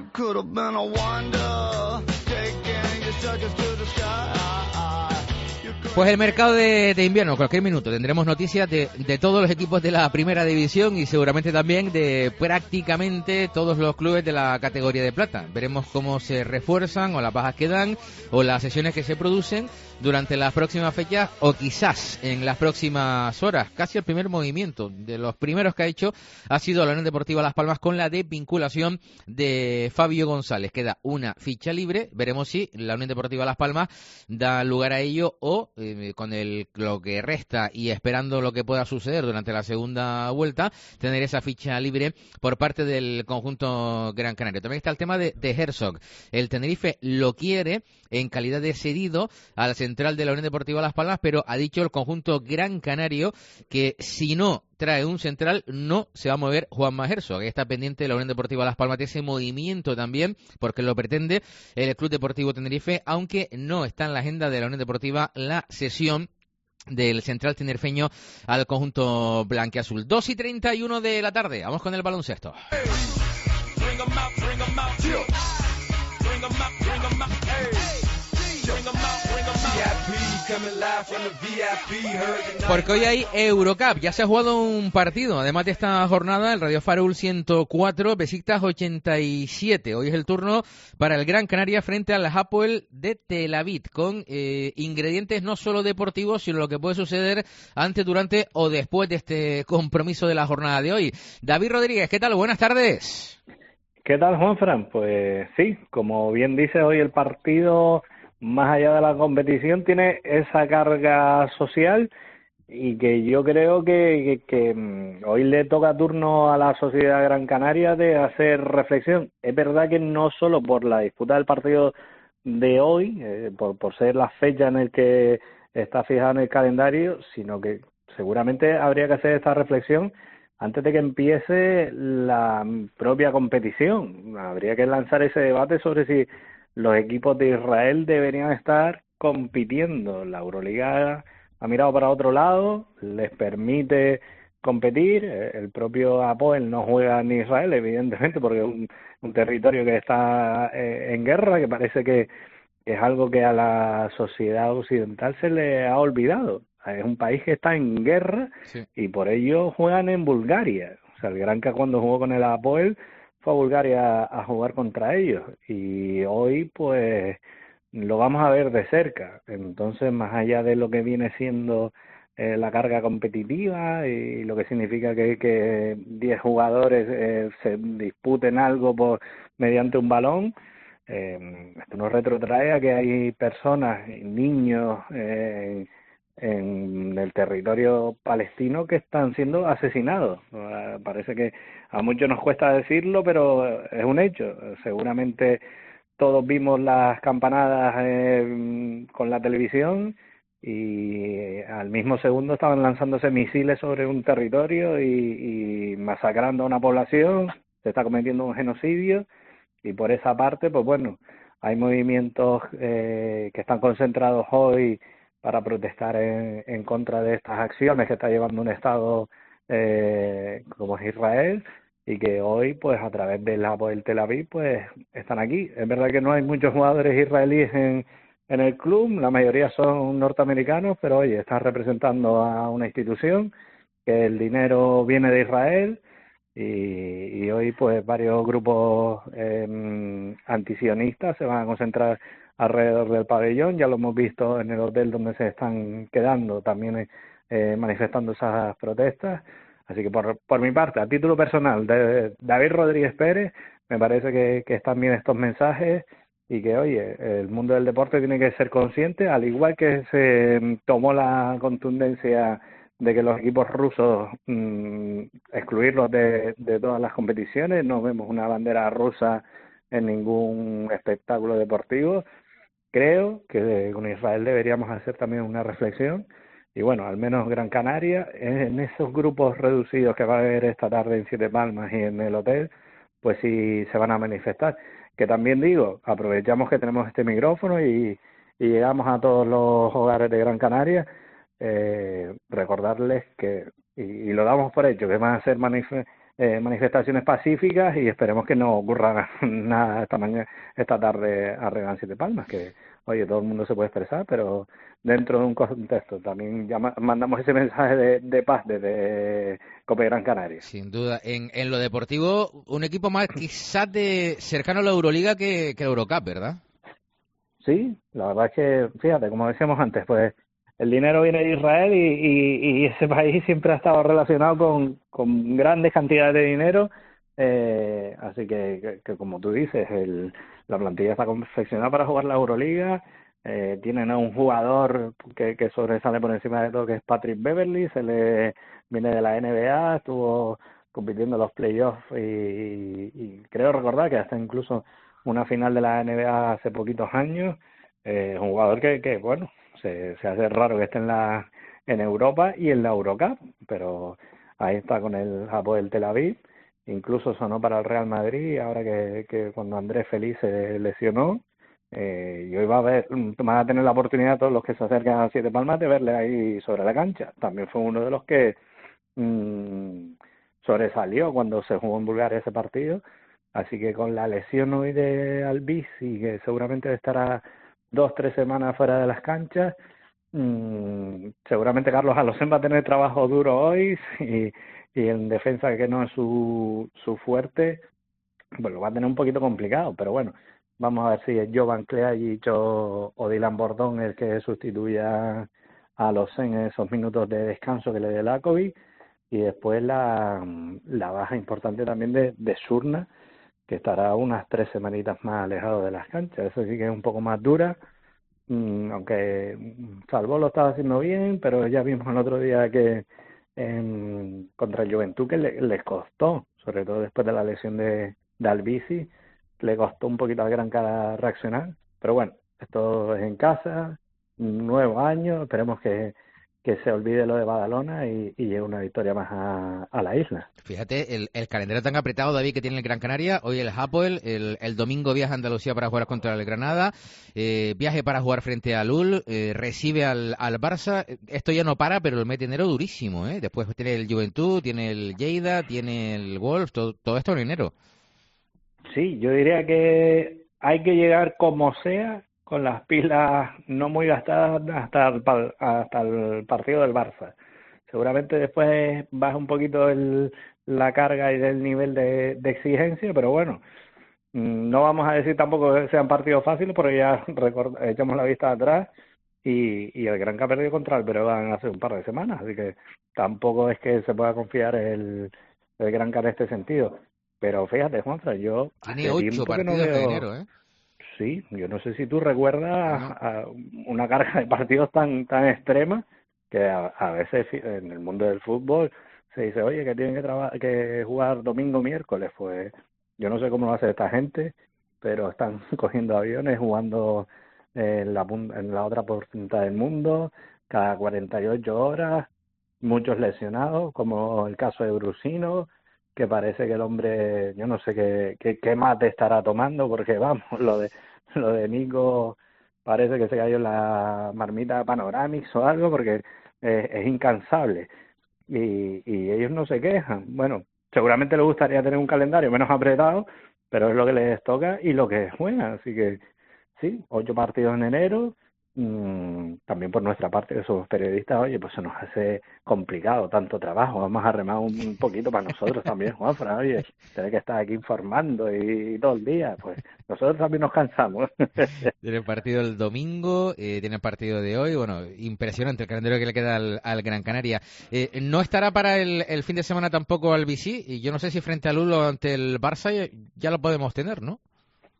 Pues el mercado de invierno, cualquier minuto tendremos noticias de todos los equipos de la primera división y seguramente también de prácticamente todos los clubes de la categoría de plata. Veremos cómo se refuerzan o las bajas que dan o las sesiones que se producen durante las próximas fechas o quizás en las próximas horas. Casi el primer movimiento de los primeros que ha hecho ha sido la Unión Deportiva Las Palmas con la desvinculación de Fabio González. Queda una ficha libre, veremos si la Unión Deportiva Las Palmas da lugar a ello o con lo que resta y esperando lo que pueda suceder durante la segunda vuelta, tener esa ficha libre por parte del conjunto Gran Canario. También está el tema de Herzog. El Tenerife lo quiere en calidad de cedido al central de la Unión Deportiva Las Palmas, pero ha dicho el conjunto Gran Canario que si no trae un central, no se va a mover Juanma Herzog. Está pendiente de la Unión Deportiva Las Palmas de ese movimiento también, porque lo pretende el Club Deportivo Tenerife, aunque no está en la agenda de la Unión Deportiva la cesión del central tinerfeño al conjunto blanquiazul. 2:31 de la tarde, vamos con el baloncesto. Porque hoy hay Eurocup, ya se ha jugado un partido, además de esta jornada, el Radio Farul 104, Besiktas 87. Hoy es el turno para el Gran Canaria frente al Hapoel de Tel Aviv, con ingredientes no solo deportivos, sino lo que puede suceder antes, durante o después de este compromiso de la jornada de hoy. David Rodríguez, ¿qué tal? Buenas tardes. ¿Qué tal, Juanfran? Pues sí, como bien dice, hoy el partido, más allá de la competición, tiene esa carga social y que yo creo que hoy le toca turno a la sociedad Gran Canaria de hacer reflexión. Es verdad que no solo por la disputa del partido de hoy, por ser la fecha en el que está fijada en el calendario, sino que seguramente habría que hacer esta reflexión antes de que empiece la propia competición. Habría que lanzar ese debate sobre si los equipos de Israel deberían estar compitiendo. La Euroliga ha mirado para otro lado, les permite competir. El propio Hapoel no juega en Israel, evidentemente, porque es un territorio que está en guerra, que parece que es algo que a la sociedad occidental se le ha olvidado. Es un país que está en guerra, sí, y por ello juegan en Bulgaria. O sea, el Granca, cuando jugó con el Hapoel, fue a Bulgaria a jugar contra ellos, y hoy pues lo vamos a ver de cerca. Entonces, más allá de lo que viene siendo la carga competitiva y lo que significa que 10 jugadores se disputen algo mediante un balón, esto nos retrotrae a que hay personas, niños en el territorio palestino que están siendo asesinados. Parece que a muchos nos cuesta decirlo, pero es un hecho. Seguramente todos vimos las campanadas con la televisión y al mismo segundo estaban lanzándose misiles sobre un territorio y masacrando a una población. Se está cometiendo un genocidio, y por esa parte, pues bueno, hay movimientos que están concentrados hoy para protestar en contra de estas acciones que está llevando un Estado como es Israel, y que hoy, pues a través del Hapoel Tel Aviv, pues están aquí. Es verdad que no hay muchos jugadores israelíes en el club, la mayoría son norteamericanos, pero oye, están representando a una institución, que el dinero viene de Israel, y hoy pues varios grupos antisionistas se van a concentrar alrededor del pabellón. Ya lo hemos visto en el hotel donde se están quedando, también manifestando esas protestas. Así que por mi parte, a título personal, de David Rodríguez Pérez, me parece que están bien estos mensajes, y que, oye, el mundo del deporte tiene que ser consciente, al igual que se tomó la contundencia de que los equipos rusos excluirlos de todas las competiciones. No vemos una bandera rusa en ningún espectáculo deportivo. Creo que con Israel deberíamos hacer también una reflexión, y bueno, al menos Gran Canaria, en esos grupos reducidos que va a haber esta tarde en Siete Palmas y en el hotel, pues sí se van a manifestar. Que también digo, aprovechamos que tenemos este micrófono y llegamos a todos los hogares de Gran Canaria, recordarles que, y lo damos por hecho, que van a ser manifestaciones pacíficas, y esperemos que no ocurra nada esta tarde arriba en Siete Palmas, que, oye, todo el mundo se puede expresar, pero dentro de un contexto. También ya mandamos ese mensaje de paz desde Cope Gran Canaria. Sin duda. En lo deportivo, un equipo más quizás cercano a la Euroliga que la Eurocup, ¿verdad? Sí, la verdad es que, fíjate, como decíamos antes, pues el dinero viene de Israel y ese país siempre ha estado relacionado con grandes cantidades de dinero, así que como tú dices, la plantilla está confeccionada para jugar la Euroliga. Tienen a un jugador que sobresale por encima de todo, que es Patrick Beverley, viene de la NBA, estuvo compitiendo en los playoffs y creo recordar que hasta incluso una final de la NBA hace poquitos años. Un jugador que bueno, se hace raro que esté en Europa y en la Eurocup, pero ahí está con el Hapoel Tel Aviv. Incluso sonó para el Real Madrid, ahora que cuando Andrés Feliz se lesionó, y hoy van a tener la oportunidad todos los que se acercan a Siete Palmas de verle ahí sobre la cancha. También fue uno de los que sobresalió cuando se jugó en Bulgaria ese partido, así que con la lesión hoy de Albici, que seguramente estará 2-3 semanas fuera de las canchas, seguramente Carlos Alocén va a tener trabajo duro hoy, y en defensa, que no es su fuerte, pues lo va a tener un poquito complicado, pero bueno, vamos a ver si es Jovan Kleajic o Dylan Bordón el que sustituya a Alocén en esos minutos de descanso que le dé Lakovic, y después la baja importante también de Surna, que estará unas 3 semanitas más alejado de las canchas. Eso sí que es un poco más dura, aunque Salvo lo estaba haciendo bien, pero ya vimos el otro día que contra el Juventud que les costó, sobre todo después de la lesión de Albici, le costó un poquito al Gran Canaria reaccionar, pero bueno, esto es en casa, un nuevo año, esperemos que se olvide lo de Badalona y llegue una victoria más a la isla. Fíjate, el calendario tan apretado, David, que tiene el Gran Canaria. Hoy el Hapoel, el domingo viaja a Andalucía para jugar contra el Granada, viaje para jugar frente al Lul, recibe al Barça. Esto ya no para, pero el mes de enero durísimo, ¿eh? Después tiene el Juventud, tiene el Lleida, tiene el Wolf, todo esto en enero. Sí, yo diría que hay que llegar como sea, con las pilas no muy gastadas hasta el partido del Barça. Seguramente después baja un poquito la carga y el nivel de exigencia, pero bueno, no vamos a decir tampoco que sean partidos fáciles, porque ya echamos la vista atrás y el Gran Canaria perdió contra el Breogán hace un par de semanas, así que tampoco es que se pueda confiar el Gran Canaria en este sentido. Pero fíjate, Juanfran, yo tiene 8 partidos de enero, ¿eh? Sí, yo no sé si tú recuerdas una carga de partidos tan extrema que a veces en el mundo del fútbol se dice, oye, que tienen que jugar domingo, miércoles. Pues yo no sé cómo lo hace esta gente, pero están cogiendo aviones, jugando en la otra punta del mundo, cada 48 horas, muchos lesionados, como el caso de Brusino, que parece que el hombre, yo no sé qué mate estará tomando, porque vamos, lo de Nico parece que se cayó en la marmita Panoramics o algo, porque es incansable y ellos no se quejan. Bueno, seguramente les gustaría tener un calendario menos apretado, pero es lo que les toca y lo que juegan, así que sí, 8 partidos en enero. También por nuestra parte, que somos periodistas, oye, pues se nos hace complicado tanto trabajo. Vamos a remar un poquito para nosotros también, Juanfran, oye, tener que estar aquí informando y todo el día, pues nosotros también nos cansamos. Tiene el partido el domingo, tiene el partido de hoy, bueno, impresionante el calendario que le queda al Gran Canaria. No estará para el fin de semana tampoco Albici, y yo no sé si frente al Lulo ante el Barça ya lo podemos tener, ¿no?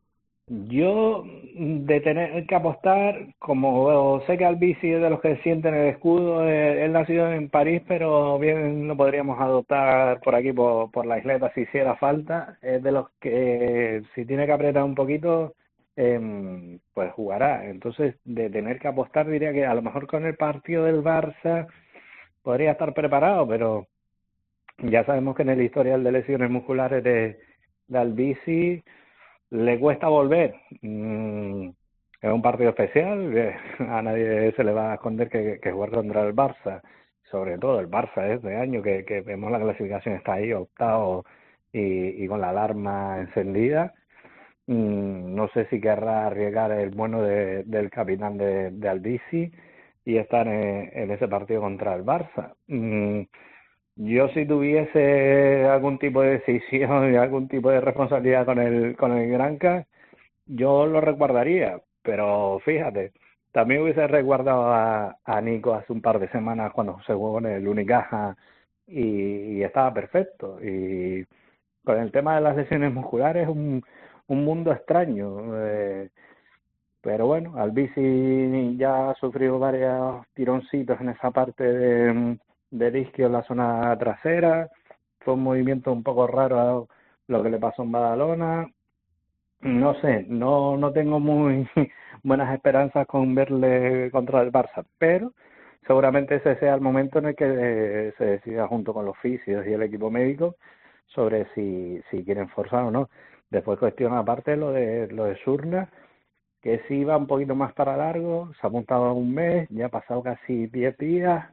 Yo, de tener que apostar, como sé que Albici es de los que sienten el escudo, él nació en París, pero bien lo podríamos adoptar por aquí, por la isleta, si hiciera falta. Es de los que, si tiene que apretar un poquito, pues jugará. Entonces, de tener que apostar, diría que a lo mejor con el partido del Barça podría estar preparado, pero ya sabemos que en el historial de lesiones musculares de Albici le cuesta volver. Es un partido especial, a nadie se le va a esconder que jugar contra el Barça, sobre todo el Barça este año, que vemos la clasificación está ahí, octavo, y con la alarma encendida. No sé si querrá arriesgar el bueno del capitán de Albici y estar en ese partido contra el Barça. Yo, si tuviese algún tipo de decisión y algún tipo de responsabilidad con el Granca, yo lo resguardaría, pero fíjate, también hubiese resguardado a Nico hace un par de semanas cuando se jugó en el Unicaja y estaba perfecto. Y con el tema de las lesiones musculares, un mundo extraño, pero bueno, Albici ya ha sufrido varios tironcitos en esa parte del isquio, en la zona trasera. Fue un movimiento un poco raro lo que le pasó en Badalona. No sé, no tengo muy buenas esperanzas con verle contra el Barça, pero seguramente ese sea el momento en el que se decida junto con los fisios y el equipo médico sobre si quieren forzar o no. Después cuestión aparte lo de Surna, que sí va un poquito más para largo, se ha apuntado a un mes, ya ha pasado casi 10 días.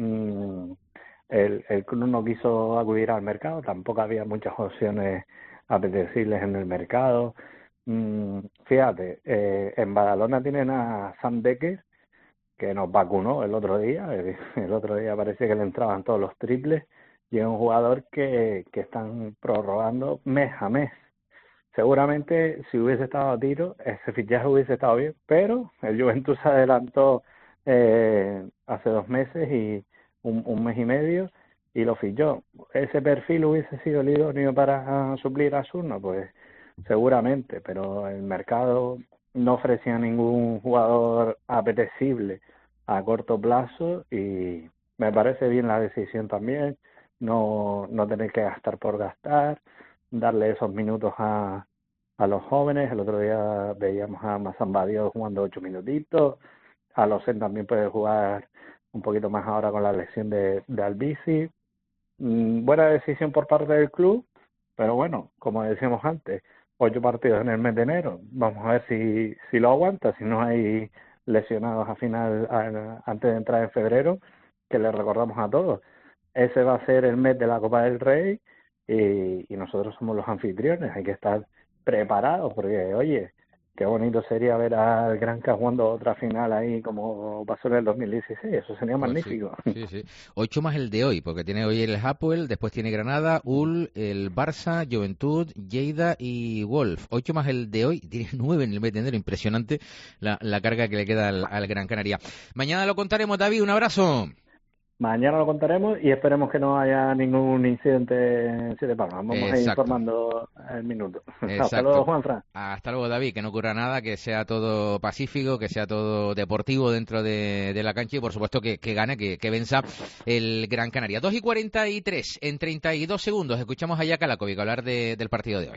El club no quiso acudir al mercado, tampoco había muchas opciones apetecibles en el mercado. Fíjate, en Badalona tienen a Sam Dekker, que nos vacunó el otro día. El otro día parecía que le entraban todos los triples, y es un jugador que están prorrogando mes a mes. Seguramente si hubiese estado a tiro, ese fichaje hubiese estado bien, pero el Juventus se adelantó hace 2 meses y un mes y medio y lo fichó. ¿Ese perfil hubiese sido el idóneo para suplir a Surna? Pues seguramente, pero el mercado no ofrecía ningún jugador apetecible a corto plazo y me parece bien la decisión también, no tener que gastar por gastar, darle esos minutos a los jóvenes. El otro día veíamos a Mazamba Dios jugando 8 minutitos, a Losen también puede jugar un poquito más ahora con la lesión de Albici. Buena decisión por parte del club, pero bueno, como decíamos antes, 8 partidos en el mes de enero, vamos a ver si lo aguanta, si no hay lesionados antes de entrar en febrero, que le recordamos a todos. Ese va a ser el mes de la Copa del Rey y nosotros somos los anfitriones, hay que estar preparados porque, oye, qué bonito sería ver al Granca jugando otra final ahí como pasó en el 2016, eso sería magnífico. Sí. 8 más el de hoy, porque tiene hoy el Hapoel, después tiene Granada, Hull, el Barça, Juventud, Lleida y Wolf. 8 más el de hoy, tiene 9 en el mes de enero, impresionante la carga que le queda al Gran Canaria. Mañana lo contaremos, David, un abrazo. Mañana lo contaremos y esperemos que no haya ningún incidente en Siete Palmas. Vamos a ir informando el minuto. Hasta luego, Juanfran. Hasta luego, David. Que no ocurra nada, que sea todo pacífico, que sea todo deportivo dentro de la cancha y, por supuesto, que gane, que venza el Gran Canaria. 2:43, en 32 segundos. Escuchamos a Jack Alakovic hablar del partido de hoy.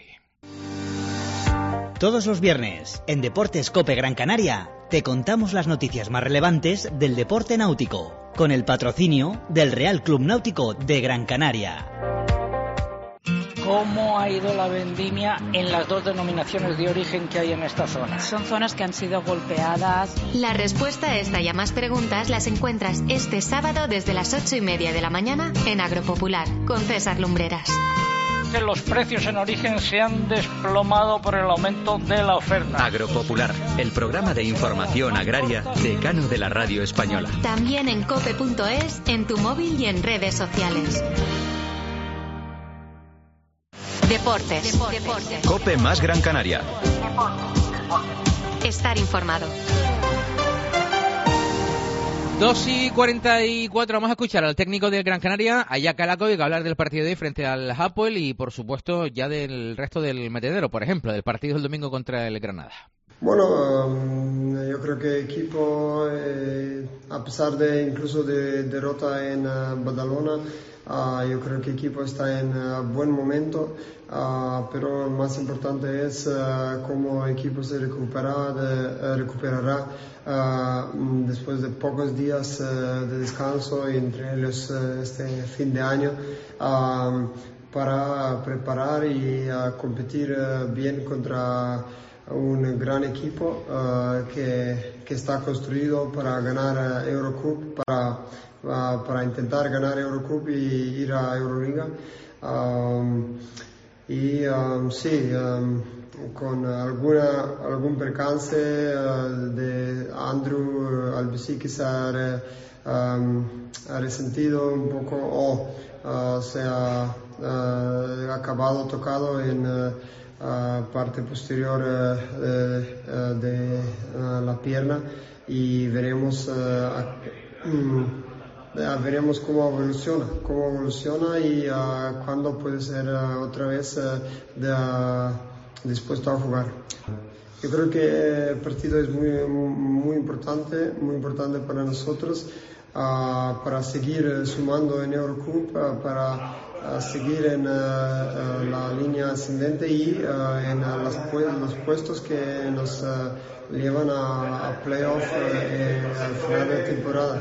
Todos los viernes, en Deportes COPE Gran Canaria, te contamos las noticias más relevantes del deporte náutico, con el patrocinio del Real Club Náutico de Gran Canaria. ¿Cómo ha ido la vendimia en las 2 denominaciones de origen que hay en esta zona? Son zonas que han sido golpeadas. La respuesta a esta y a más preguntas las encuentras este sábado desde las 8:30 de la mañana en Agropopular, con César Lumbreras. Los precios en origen se han desplomado por el aumento de la oferta. Agropopular, el programa de información agraria decano de la radio española. También en cope.es, en tu móvil y en redes sociales. Deportes. COPE más Gran Canaria. Estar informado. 2:44, vamos a escuchar al técnico del Gran Canaria, a Jack Alacoy, que va a hablar del partido de hoy frente al Hapoel y, por supuesto, ya del resto del metedero, por ejemplo, del partido del domingo contra el Granada. Bueno, yo creo que el equipo, a pesar de incluso de derrota en Badalona, yo creo que el equipo está en buen momento, pero lo más importante es cómo el equipo se recuperará después de pocos días de descanso, y entre ellos este fin de año, para preparar y competir bien contra un gran equipo que está construido para ganar Eurocup, para intentar ganar Eurocup y ir a Euroliga. Con algún percance de Andrew Albisi, que se ha resentido un poco o se ha acabado tocado en parte posterior de la pierna, y veremos cómo evoluciona y cuándo puede ser otra vez dispuesto a jugar. Yo creo que el partido es muy importante para nosotros, para seguir sumando en Eurocup, para seguir en la línea ascendente y en los puestos que nos llevan a playoff al final de temporada.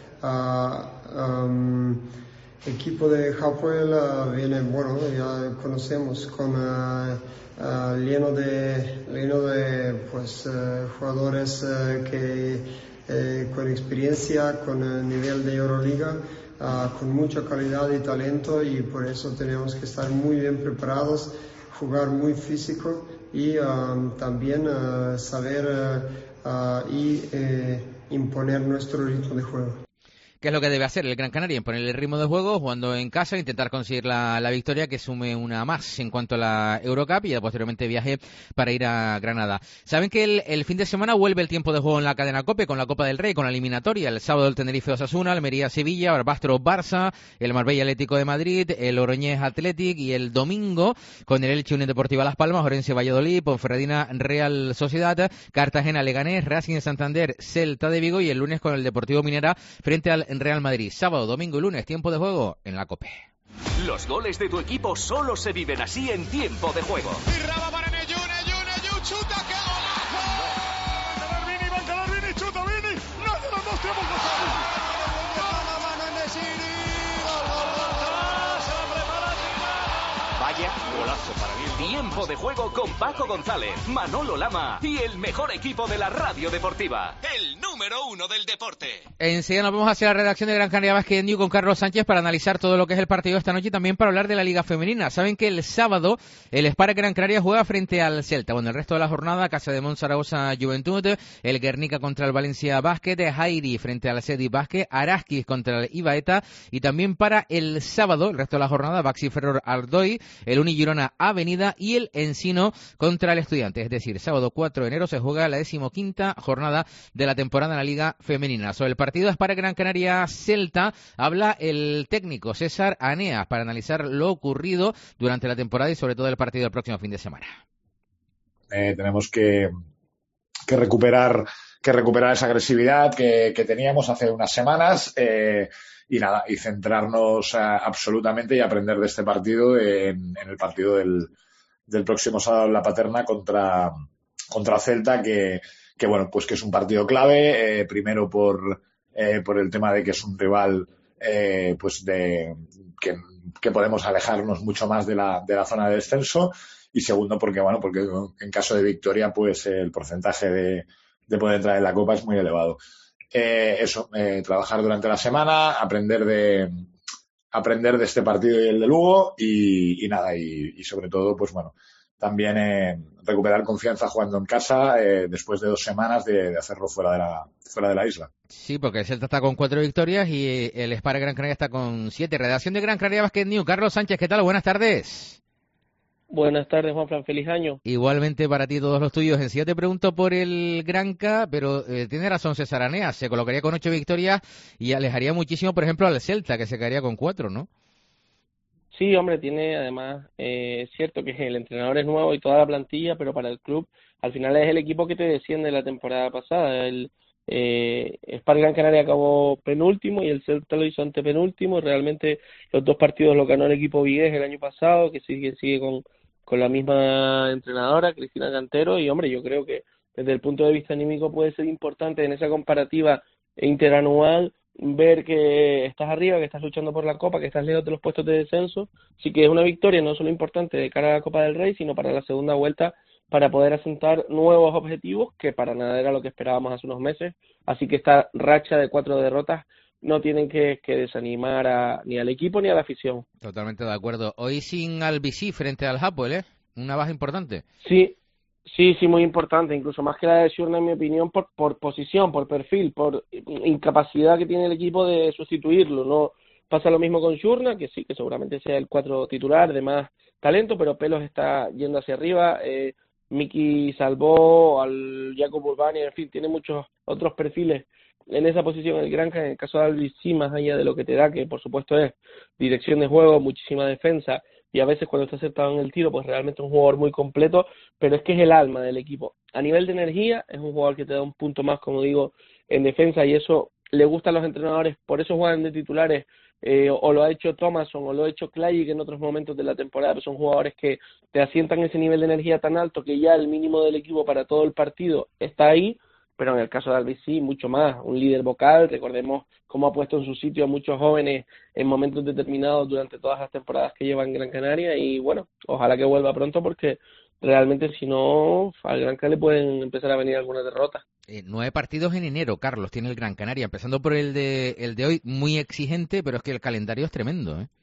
El equipo de Hapoel viene, bueno, ya conocemos, lleno de jugadores que con experiencia, con nivel de Euroliga, con mucha calidad y talento, y por eso tenemos que estar muy bien preparados, jugar muy físico y también saber imponer nuestro ritmo de juego. ¿Qué es lo que debe hacer el Gran Canaria? Imponer el ritmo de juego, jugando en casa, intentar conseguir la victoria, que sume una más en cuanto a la Eurocup, y ya posteriormente viaje para ir a Granada. Saben que el fin de semana vuelve el tiempo de juego en la cadena COPE con la Copa del Rey, con la eliminatoria. El sábado el Tenerife Osasuna, Almería Sevilla, Barbastro Barça, el Marbella Atlético de Madrid, el Oroñez Athletic, y el domingo con el Elche Unión Deportiva Las Palmas, Orense Valladolid, Ponferradina Real Sociedad, Cartagena Leganés, Racing Santander Celta de Vigo, y el lunes con el Deportivo Minera frente al Real Madrid. Sábado, domingo y lunes, tiempo de juego en la COPE. Los goles de tu equipo solo se viven así en tiempo de juego. Y Raba para Neyun, chuta, ¡qué golazo! Calarbini, va Calarbini, chuta Vini, no hace los dos tiempos de juego. Vaya golazo para mí. Tiempo de juego con Paco González, Manolo Lama y el mejor equipo de la radio deportiva. El número 1 del deporte. Enseguida nos vamos hacia la redacción de Gran Canaria Basket News con Carlos Sánchez para analizar todo lo que es el partido de esta noche, y también para hablar de la Liga Femenina. Saben que el sábado el Spark Gran Canaria juega frente al Celta. Bueno, el resto de la jornada, Casa de Mont Zaragoza Juventud, el Guernica contra el Valencia Basket, Jairi frente al Cedi Basket, Araskis contra el Ibaeta, y también para el sábado, el resto de la jornada, Baxi Ferrol Ardoy, el Uni Girona Avenida y el Encino contra el Estudiante. Es decir, sábado 4 de enero se juega la 15ª jornada de la temporada en la Liga Femenina. Sobre el partido para Gran Canaria Celta habla el técnico César Aneas para analizar lo ocurrido durante la temporada y sobre todo el partido del próximo fin de semana. Tenemos que recuperar esa agresividad que teníamos hace unas semanas. Y centrarnos absolutamente y aprender de este partido en el partido del próximo sábado en La Paterna contra Celta, que bueno, pues que es un partido clave, primero por el tema de que es un rival pues que podemos alejarnos mucho más de la zona de descenso, y segundo porque en caso de victoria pues el porcentaje de poder entrar en la Copa es muy elevado. Trabajar durante la semana, aprender de este partido y el de Lugo, y sobre todo, pues bueno, también recuperar confianza jugando en casa después de 2 semanas de hacerlo fuera de la isla. Sí, porque el Celta está con 4 victorias y el Spark Gran Canaria está con 7. Redacción de Gran Canaria Basket News, Carlos Sánchez, ¿qué tal? Buenas tardes. Buenas tardes, Juanfran, feliz año. Igualmente para ti, todos los tuyos. En sí, te pregunto por el Granca, pero tiene razón César Anea, se colocaría con 8 victorias y alejaría muchísimo, por ejemplo, al Celta, que se quedaría con 4, ¿no? Sí, hombre, tiene además, es cierto que el entrenador es nuevo y toda la plantilla, pero para el club, al final es el equipo que te desciende la temporada pasada. El Gran Canaria acabó penúltimo y el Celta lo hizo antepenúltimo. Realmente los 2 partidos los ganó el equipo vigués el año pasado, que sigue con la misma entrenadora, Cristina Cantero, y hombre, yo creo que desde el punto de vista anímico puede ser importante en esa comparativa interanual ver que estás arriba, que estás luchando por la Copa, que estás lejos de los puestos de descenso. Sí que es una victoria no solo importante de cara a la Copa del Rey, sino para la segunda vuelta, para poder asentar nuevos objetivos, que para nada era lo que esperábamos hace unos meses. Así que esta racha de 4 derrotas no tienen que desanimar ni al equipo ni a la afición. Totalmente de acuerdo. Hoy sin Albicí frente al Hapoel, ¿eh? Una baja importante. Sí, muy importante, incluso más que la de Xurna, en mi opinión, por posición, por perfil, por incapacidad que tiene el equipo de sustituirlo. No pasa lo mismo con Xurna, que sí, que seguramente sea el 4 titular de más talento, pero Pelos está yendo hacia arriba. Miki Salvó, al Jacob Urbani, en fin, tiene muchos otros perfiles en esa posición el Granca. En el caso de Albi, sí, más allá de lo que te da, que por supuesto es dirección de juego, muchísima defensa, y a veces cuando está acertado en el tiro, pues realmente es un jugador muy completo, pero es que es el alma del equipo. A nivel de energía, es un jugador que te da un punto más, como digo, en defensa, y eso le gusta a los entrenadores, por eso juegan de titulares, o lo ha hecho Thomason, o lo ha hecho Klajic en otros momentos de la temporada, pero son jugadores que te asientan ese nivel de energía tan alto que ya el mínimo del equipo para todo el partido está ahí. Pero en el caso de Albicí, mucho más, un líder vocal. Recordemos cómo ha puesto en su sitio a muchos jóvenes en momentos determinados durante todas las temporadas que lleva en Gran Canaria, y bueno, ojalá que vuelva pronto, porque realmente si no, al Gran Canaria le pueden empezar a venir algunas derrotas. 9 partidos en enero, Carlos, tiene el Gran Canaria, empezando por el de hoy, muy exigente, pero es que el calendario es tremendo, ¿eh?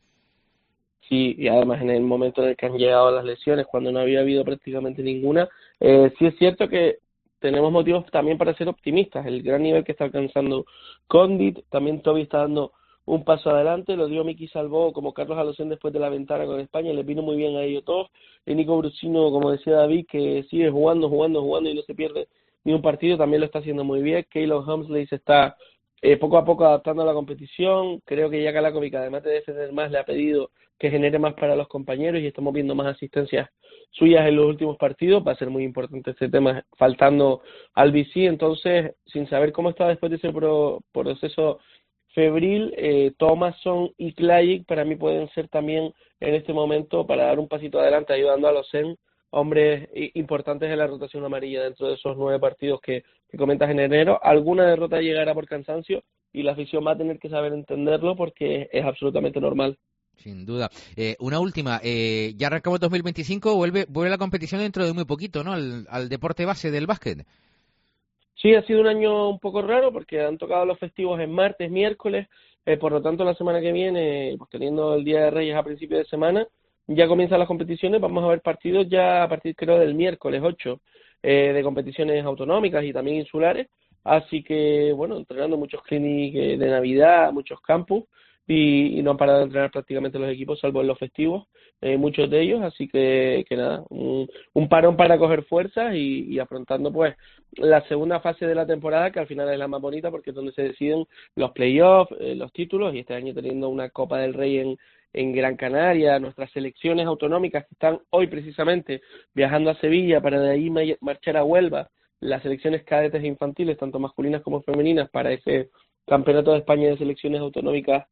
Sí, y además en el momento en el que han llegado las lesiones, cuando no había habido prácticamente ninguna, sí es cierto que tenemos motivos también para ser optimistas. El gran nivel que está alcanzando Condit, también Toby está dando un paso adelante, lo dio Miki Salvó como Carlos Alocén después de la ventana con España, les vino muy bien a ellos todos. Y Nico Brusino, como decía David, que sigue jugando y no se pierde ni un partido, también lo está haciendo muy bien. Keylon Humsley se está poco a poco adaptando a la competición. Creo que ya Kalakovic, además de defender más, le ha pedido que genere más para los compañeros, y estamos viendo más asistencias suyas en los últimos partidos. Va a ser muy importante este tema, faltando al BC. Entonces, sin saber cómo está después de ese proceso febril, Thomason y Klajic para mí pueden ser también en este momento, para dar un pasito adelante, ayudando a los hombres importantes en la rotación amarilla dentro de esos 9 partidos que comentas en enero. Alguna derrota llegará por cansancio y la afición va a tener que saber entenderlo, porque es absolutamente normal. Sin duda. Una última, ya arrancamos 2025, vuelve la competición dentro de muy poquito, ¿no? Al deporte base del básquet. Sí, ha sido un año un poco raro porque han tocado los festivos en martes, miércoles, por lo tanto la semana que viene, pues teniendo el Día de Reyes a principio de semana, ya comienzan las competiciones. Vamos a ver partidos ya a partir, creo, del miércoles 8, de competiciones autonómicas y también insulares. Así que, bueno, entrenando muchos clinics de Navidad, muchos campus, y no han parado de entrenar prácticamente los equipos, salvo en los festivos, muchos de ellos. Así que nada, un parón para coger fuerzas y afrontando pues la segunda fase de la temporada, que al final es la más bonita, porque es donde se deciden los playoffs, los títulos, y este año teniendo una Copa del Rey en Gran Canaria, nuestras selecciones autonómicas que están hoy precisamente viajando a Sevilla para de ahí marchar a Huelva, las selecciones cadetes e infantiles, tanto masculinas como femeninas, para ese Campeonato de España de Selecciones Autonómicas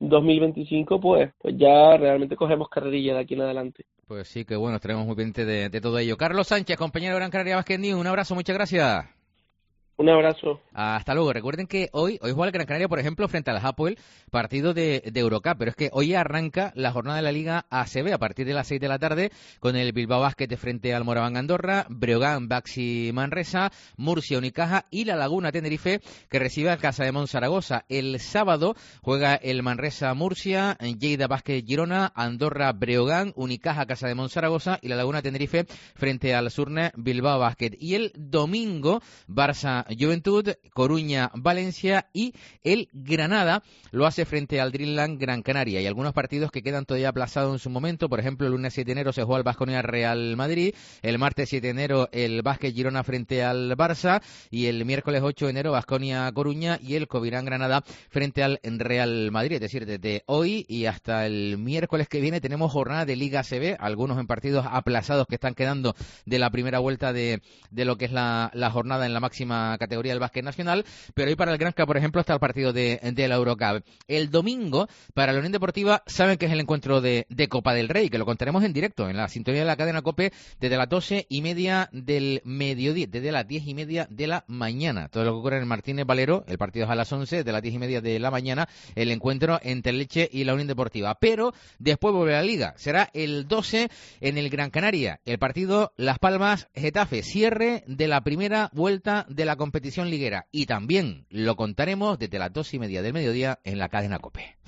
2025, pues ya realmente cogemos carrerilla de aquí en adelante. Pues sí, que bueno, estaremos muy pendientes de todo ello. Carlos Sánchez, compañero de Gran Canaria Basket News, un abrazo, muchas gracias. Un abrazo. Hasta luego. Recuerden que hoy juega el Gran Canaria, por ejemplo, frente al Hapoel, partido de Eurocup, pero es que hoy arranca la jornada de la Liga ACB a partir de las 6 de la tarde con el Bilbao Basket frente al Moraván Andorra, Breogán, Baxi Manresa, Murcia Unicaja y La Laguna Tenerife, que recibe a Casa de Mon Zaragoza. El sábado juega el Manresa Murcia, Lleida Basket Girona, Andorra Breogán, Unicaja Casa de Mon Zaragoza y La Laguna Tenerife frente al Surne Bilbao Basket. Y el domingo Barça Juventud, Coruña, Valencia y el Granada lo hace frente al Dreamland Gran Canaria. Y algunos partidos que quedan todavía aplazados en su momento, por ejemplo, el lunes 7 de enero se juega el Baskonia Real Madrid, el martes 7 de enero el Vázquez Girona frente al Barça y el miércoles 8 de enero Baskonia Coruña y el Covirán Granada frente al Real Madrid. Es decir, desde hoy y hasta el miércoles que viene tenemos jornada de Liga ACB, algunos en partidos aplazados que están quedando de la primera vuelta de lo que es la jornada en la máxima categoría del básquet nacional, pero hoy para el Granca, por ejemplo, está el partido de la Eurocup. El domingo, para la Unión Deportiva, saben que es el encuentro de Copa del Rey, que lo contaremos en directo, en la sintonía de la cadena COPE, desde las 12:30 del mediodía, desde las 10:30 de la mañana. Todo lo que ocurre en Martínez Valero, el partido es a las 11, de las 10:30 de la mañana, el encuentro entre el Elche y la Unión Deportiva. Pero después vuelve a la Liga, será el 12 en el Gran Canaria, el partido Las Palmas-Getafe, cierre de la primera vuelta de la competición liguera. Y también lo contaremos desde las 2:30 del mediodía en la cadena COPE.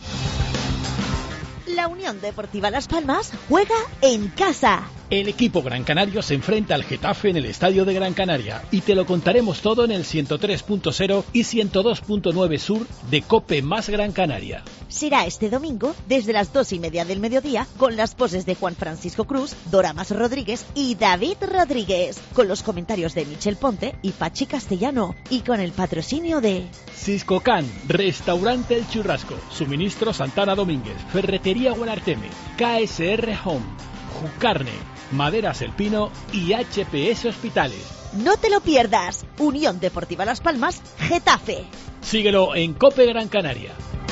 La Unión Deportiva Las Palmas juega en casa. El equipo gran canario se enfrenta al Getafe en el Estadio de Gran Canaria y te lo contaremos todo en el 103.0 y 102.9 sur de COPE más Gran Canaria. Será este domingo desde las 2:30 del mediodía con las poses de Juan Francisco Cruz, Doramas Rodríguez y David Rodríguez, con los comentarios de Michel Ponte y Pachi Castellano y con el patrocinio de Ciscocan, Restaurante El Churrasco, Suministro Santana Domínguez, Ferretería Guanarteme, KSR Home, Jucarne, Maderas El Pino y HPS Hospitales. No te lo pierdas. Unión Deportiva Las Palmas, Getafe. Síguelo en COPE Gran Canaria.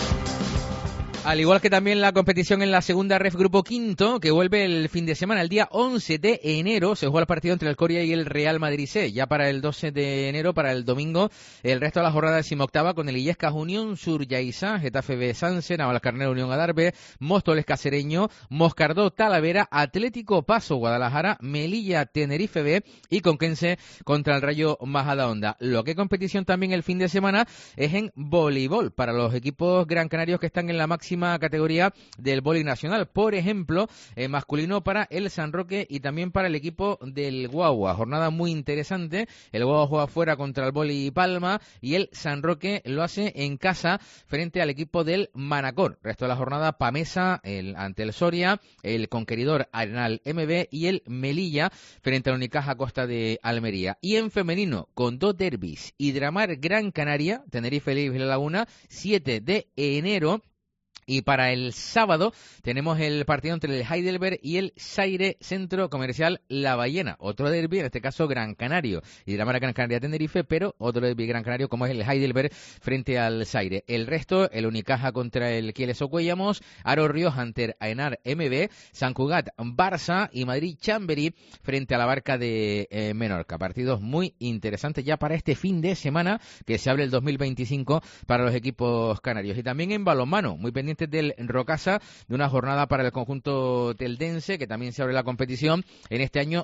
Al igual que también la competición en la segunda ref Grupo Quinto, que vuelve el fin de semana, el día 11 de enero, se juega el partido entre el Coria y el Real Madrid C. Ya para el 12 de enero, para el domingo, el resto de la jornada 18ª con el Illescas Unión, Suryaizá, Getafe B Sanse, Navalcarnero Unión Adarve, Móstoles Cacereño, Moscardó Talavera, Atlético Paso Guadalajara, Melilla Tenerife B y Conquense contra el Rayo Majadahonda. Lo que competición también el fin de semana es en voleibol para los equipos gran canarios que están en la máxima categoría del vóley nacional. Por ejemplo, masculino para el San Roque y también para el equipo del Guagua. Jornada muy interesante. El Guagua juega fuera contra el Vóley Palma y el San Roque lo hace en casa frente al equipo del Manacor. Resto de la jornada, Pamesa ante el Soria, el Conqueridor Arenal MB y el Melilla frente al Unicaja Costa de Almería. Y en femenino, con dos derbis, Hidramar Gran Canaria, Tenerife y La Laguna, 7 de enero. Y para el sábado tenemos el partido entre el Heidelberg y el Saire Centro Comercial La Ballena. Otro derbi, en este caso Gran Canario. Y de la Gran Canaria Tenerife, pero otro derbi Gran Canario como es el Heidelberg frente al Saire. El resto, el Unicaja contra el Quieles Ocuellamos, Aro Ríos ante Aenar MB, San Cugat Barça y Madrid Chamberí frente a la Barca de Menorca. Partidos muy interesantes ya para este fin de semana que se abre el 2025 para los equipos canarios. Y también en balonmano, muy pendiente del Rocasa, de una jornada para el conjunto teldense, que también se abre la competición en este año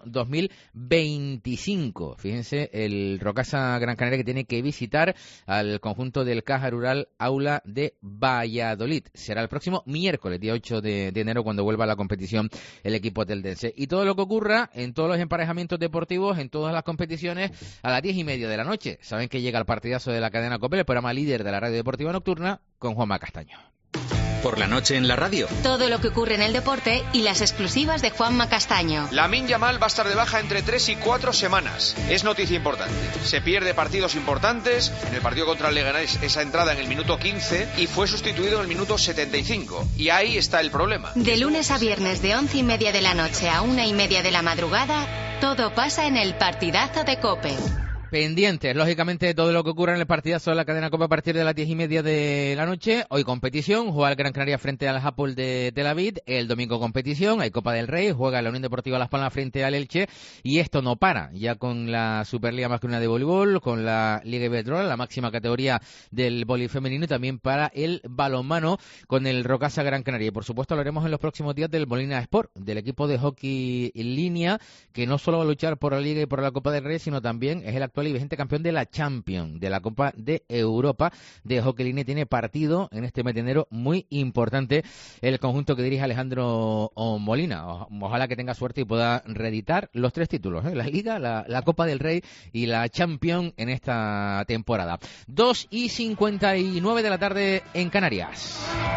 2025. Fíjense, el Rocasa Gran Canaria que tiene que visitar al conjunto del Caja Rural Aula de Valladolid. Será el próximo miércoles, día 8 de enero, cuando vuelva a la competición el equipo teldense. Y todo lo que ocurra en todos los emparejamientos deportivos, en todas las competiciones, a las 10:30 de la noche. Saben que llega el partidazo de la cadena COPE, el programa líder de la radio deportiva nocturna, con Juanma Castaño. Por la noche en la radio. Todo lo que ocurre en el deporte y las exclusivas de Juanma Castaño. Lamine Yamal va a estar de baja entre 3 y 4 semanas. Es noticia importante. Se pierde partidos importantes. En el partido contra el Leganés, esa entrada en el minuto 15 y fue sustituido en el minuto 75. Y ahí está el problema. De lunes a viernes de 11:30 de la noche a 1:30 de la madrugada, todo pasa en el partidazo de COPE. Pendientes, lógicamente, de todo lo que ocurra en el partidazo de la cadena COPE a partir de las 10:30 de la noche. Hoy competición, juega el Gran Canaria frente al Hapoel de Tel Aviv. El domingo competición, hay Copa del Rey, juega la Unión Deportiva Las Palmas frente al Elche. Y esto no para, ya con la Superliga masculina de voleibol, con la Liga Iberdrola, la máxima categoría del voleibol femenino, y también para el balonmano con el Rocasa Gran Canaria. Y por supuesto hablaremos en los próximos días del Molina Sport, del equipo de hockey en línea, que no solo va a luchar por la Liga y por la Copa del Rey, sino también es el actual actual y vigente campeón de la Champions, de la Copa de Europa de hockey línea. Tiene partido en este mes de enero muy importante el conjunto que dirige Alejandro Molina. Ojalá que tenga suerte y pueda reeditar los 3 títulos, la Liga, la Copa del Rey y la Champions en esta temporada. 2:59 de la tarde en Canarias.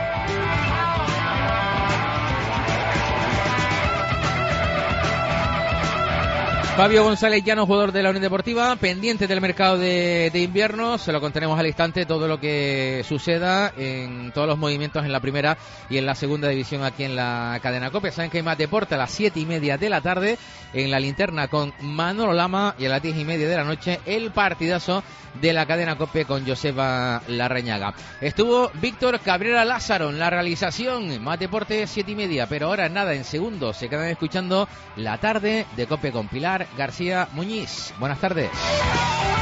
Fabio González Llano, jugador de la Unión Deportiva, pendiente del mercado de invierno. Se lo contaremos al instante todo lo que suceda en todos los movimientos en la primera y en la segunda división aquí en la cadena COPE. Saben que hay más deporte a las 7:30 de la tarde en la linterna con Manolo Lama, y a las 10:30 de la noche el partidazo de la cadena COPE con Joseba Larrañaga. Estuvo Víctor Cabrera Lázaro en la realización. Más deporte 7:30, pero ahora nada, en segundos se quedan escuchando la tarde de COPE con Pilar García Muñiz. Buenas tardes.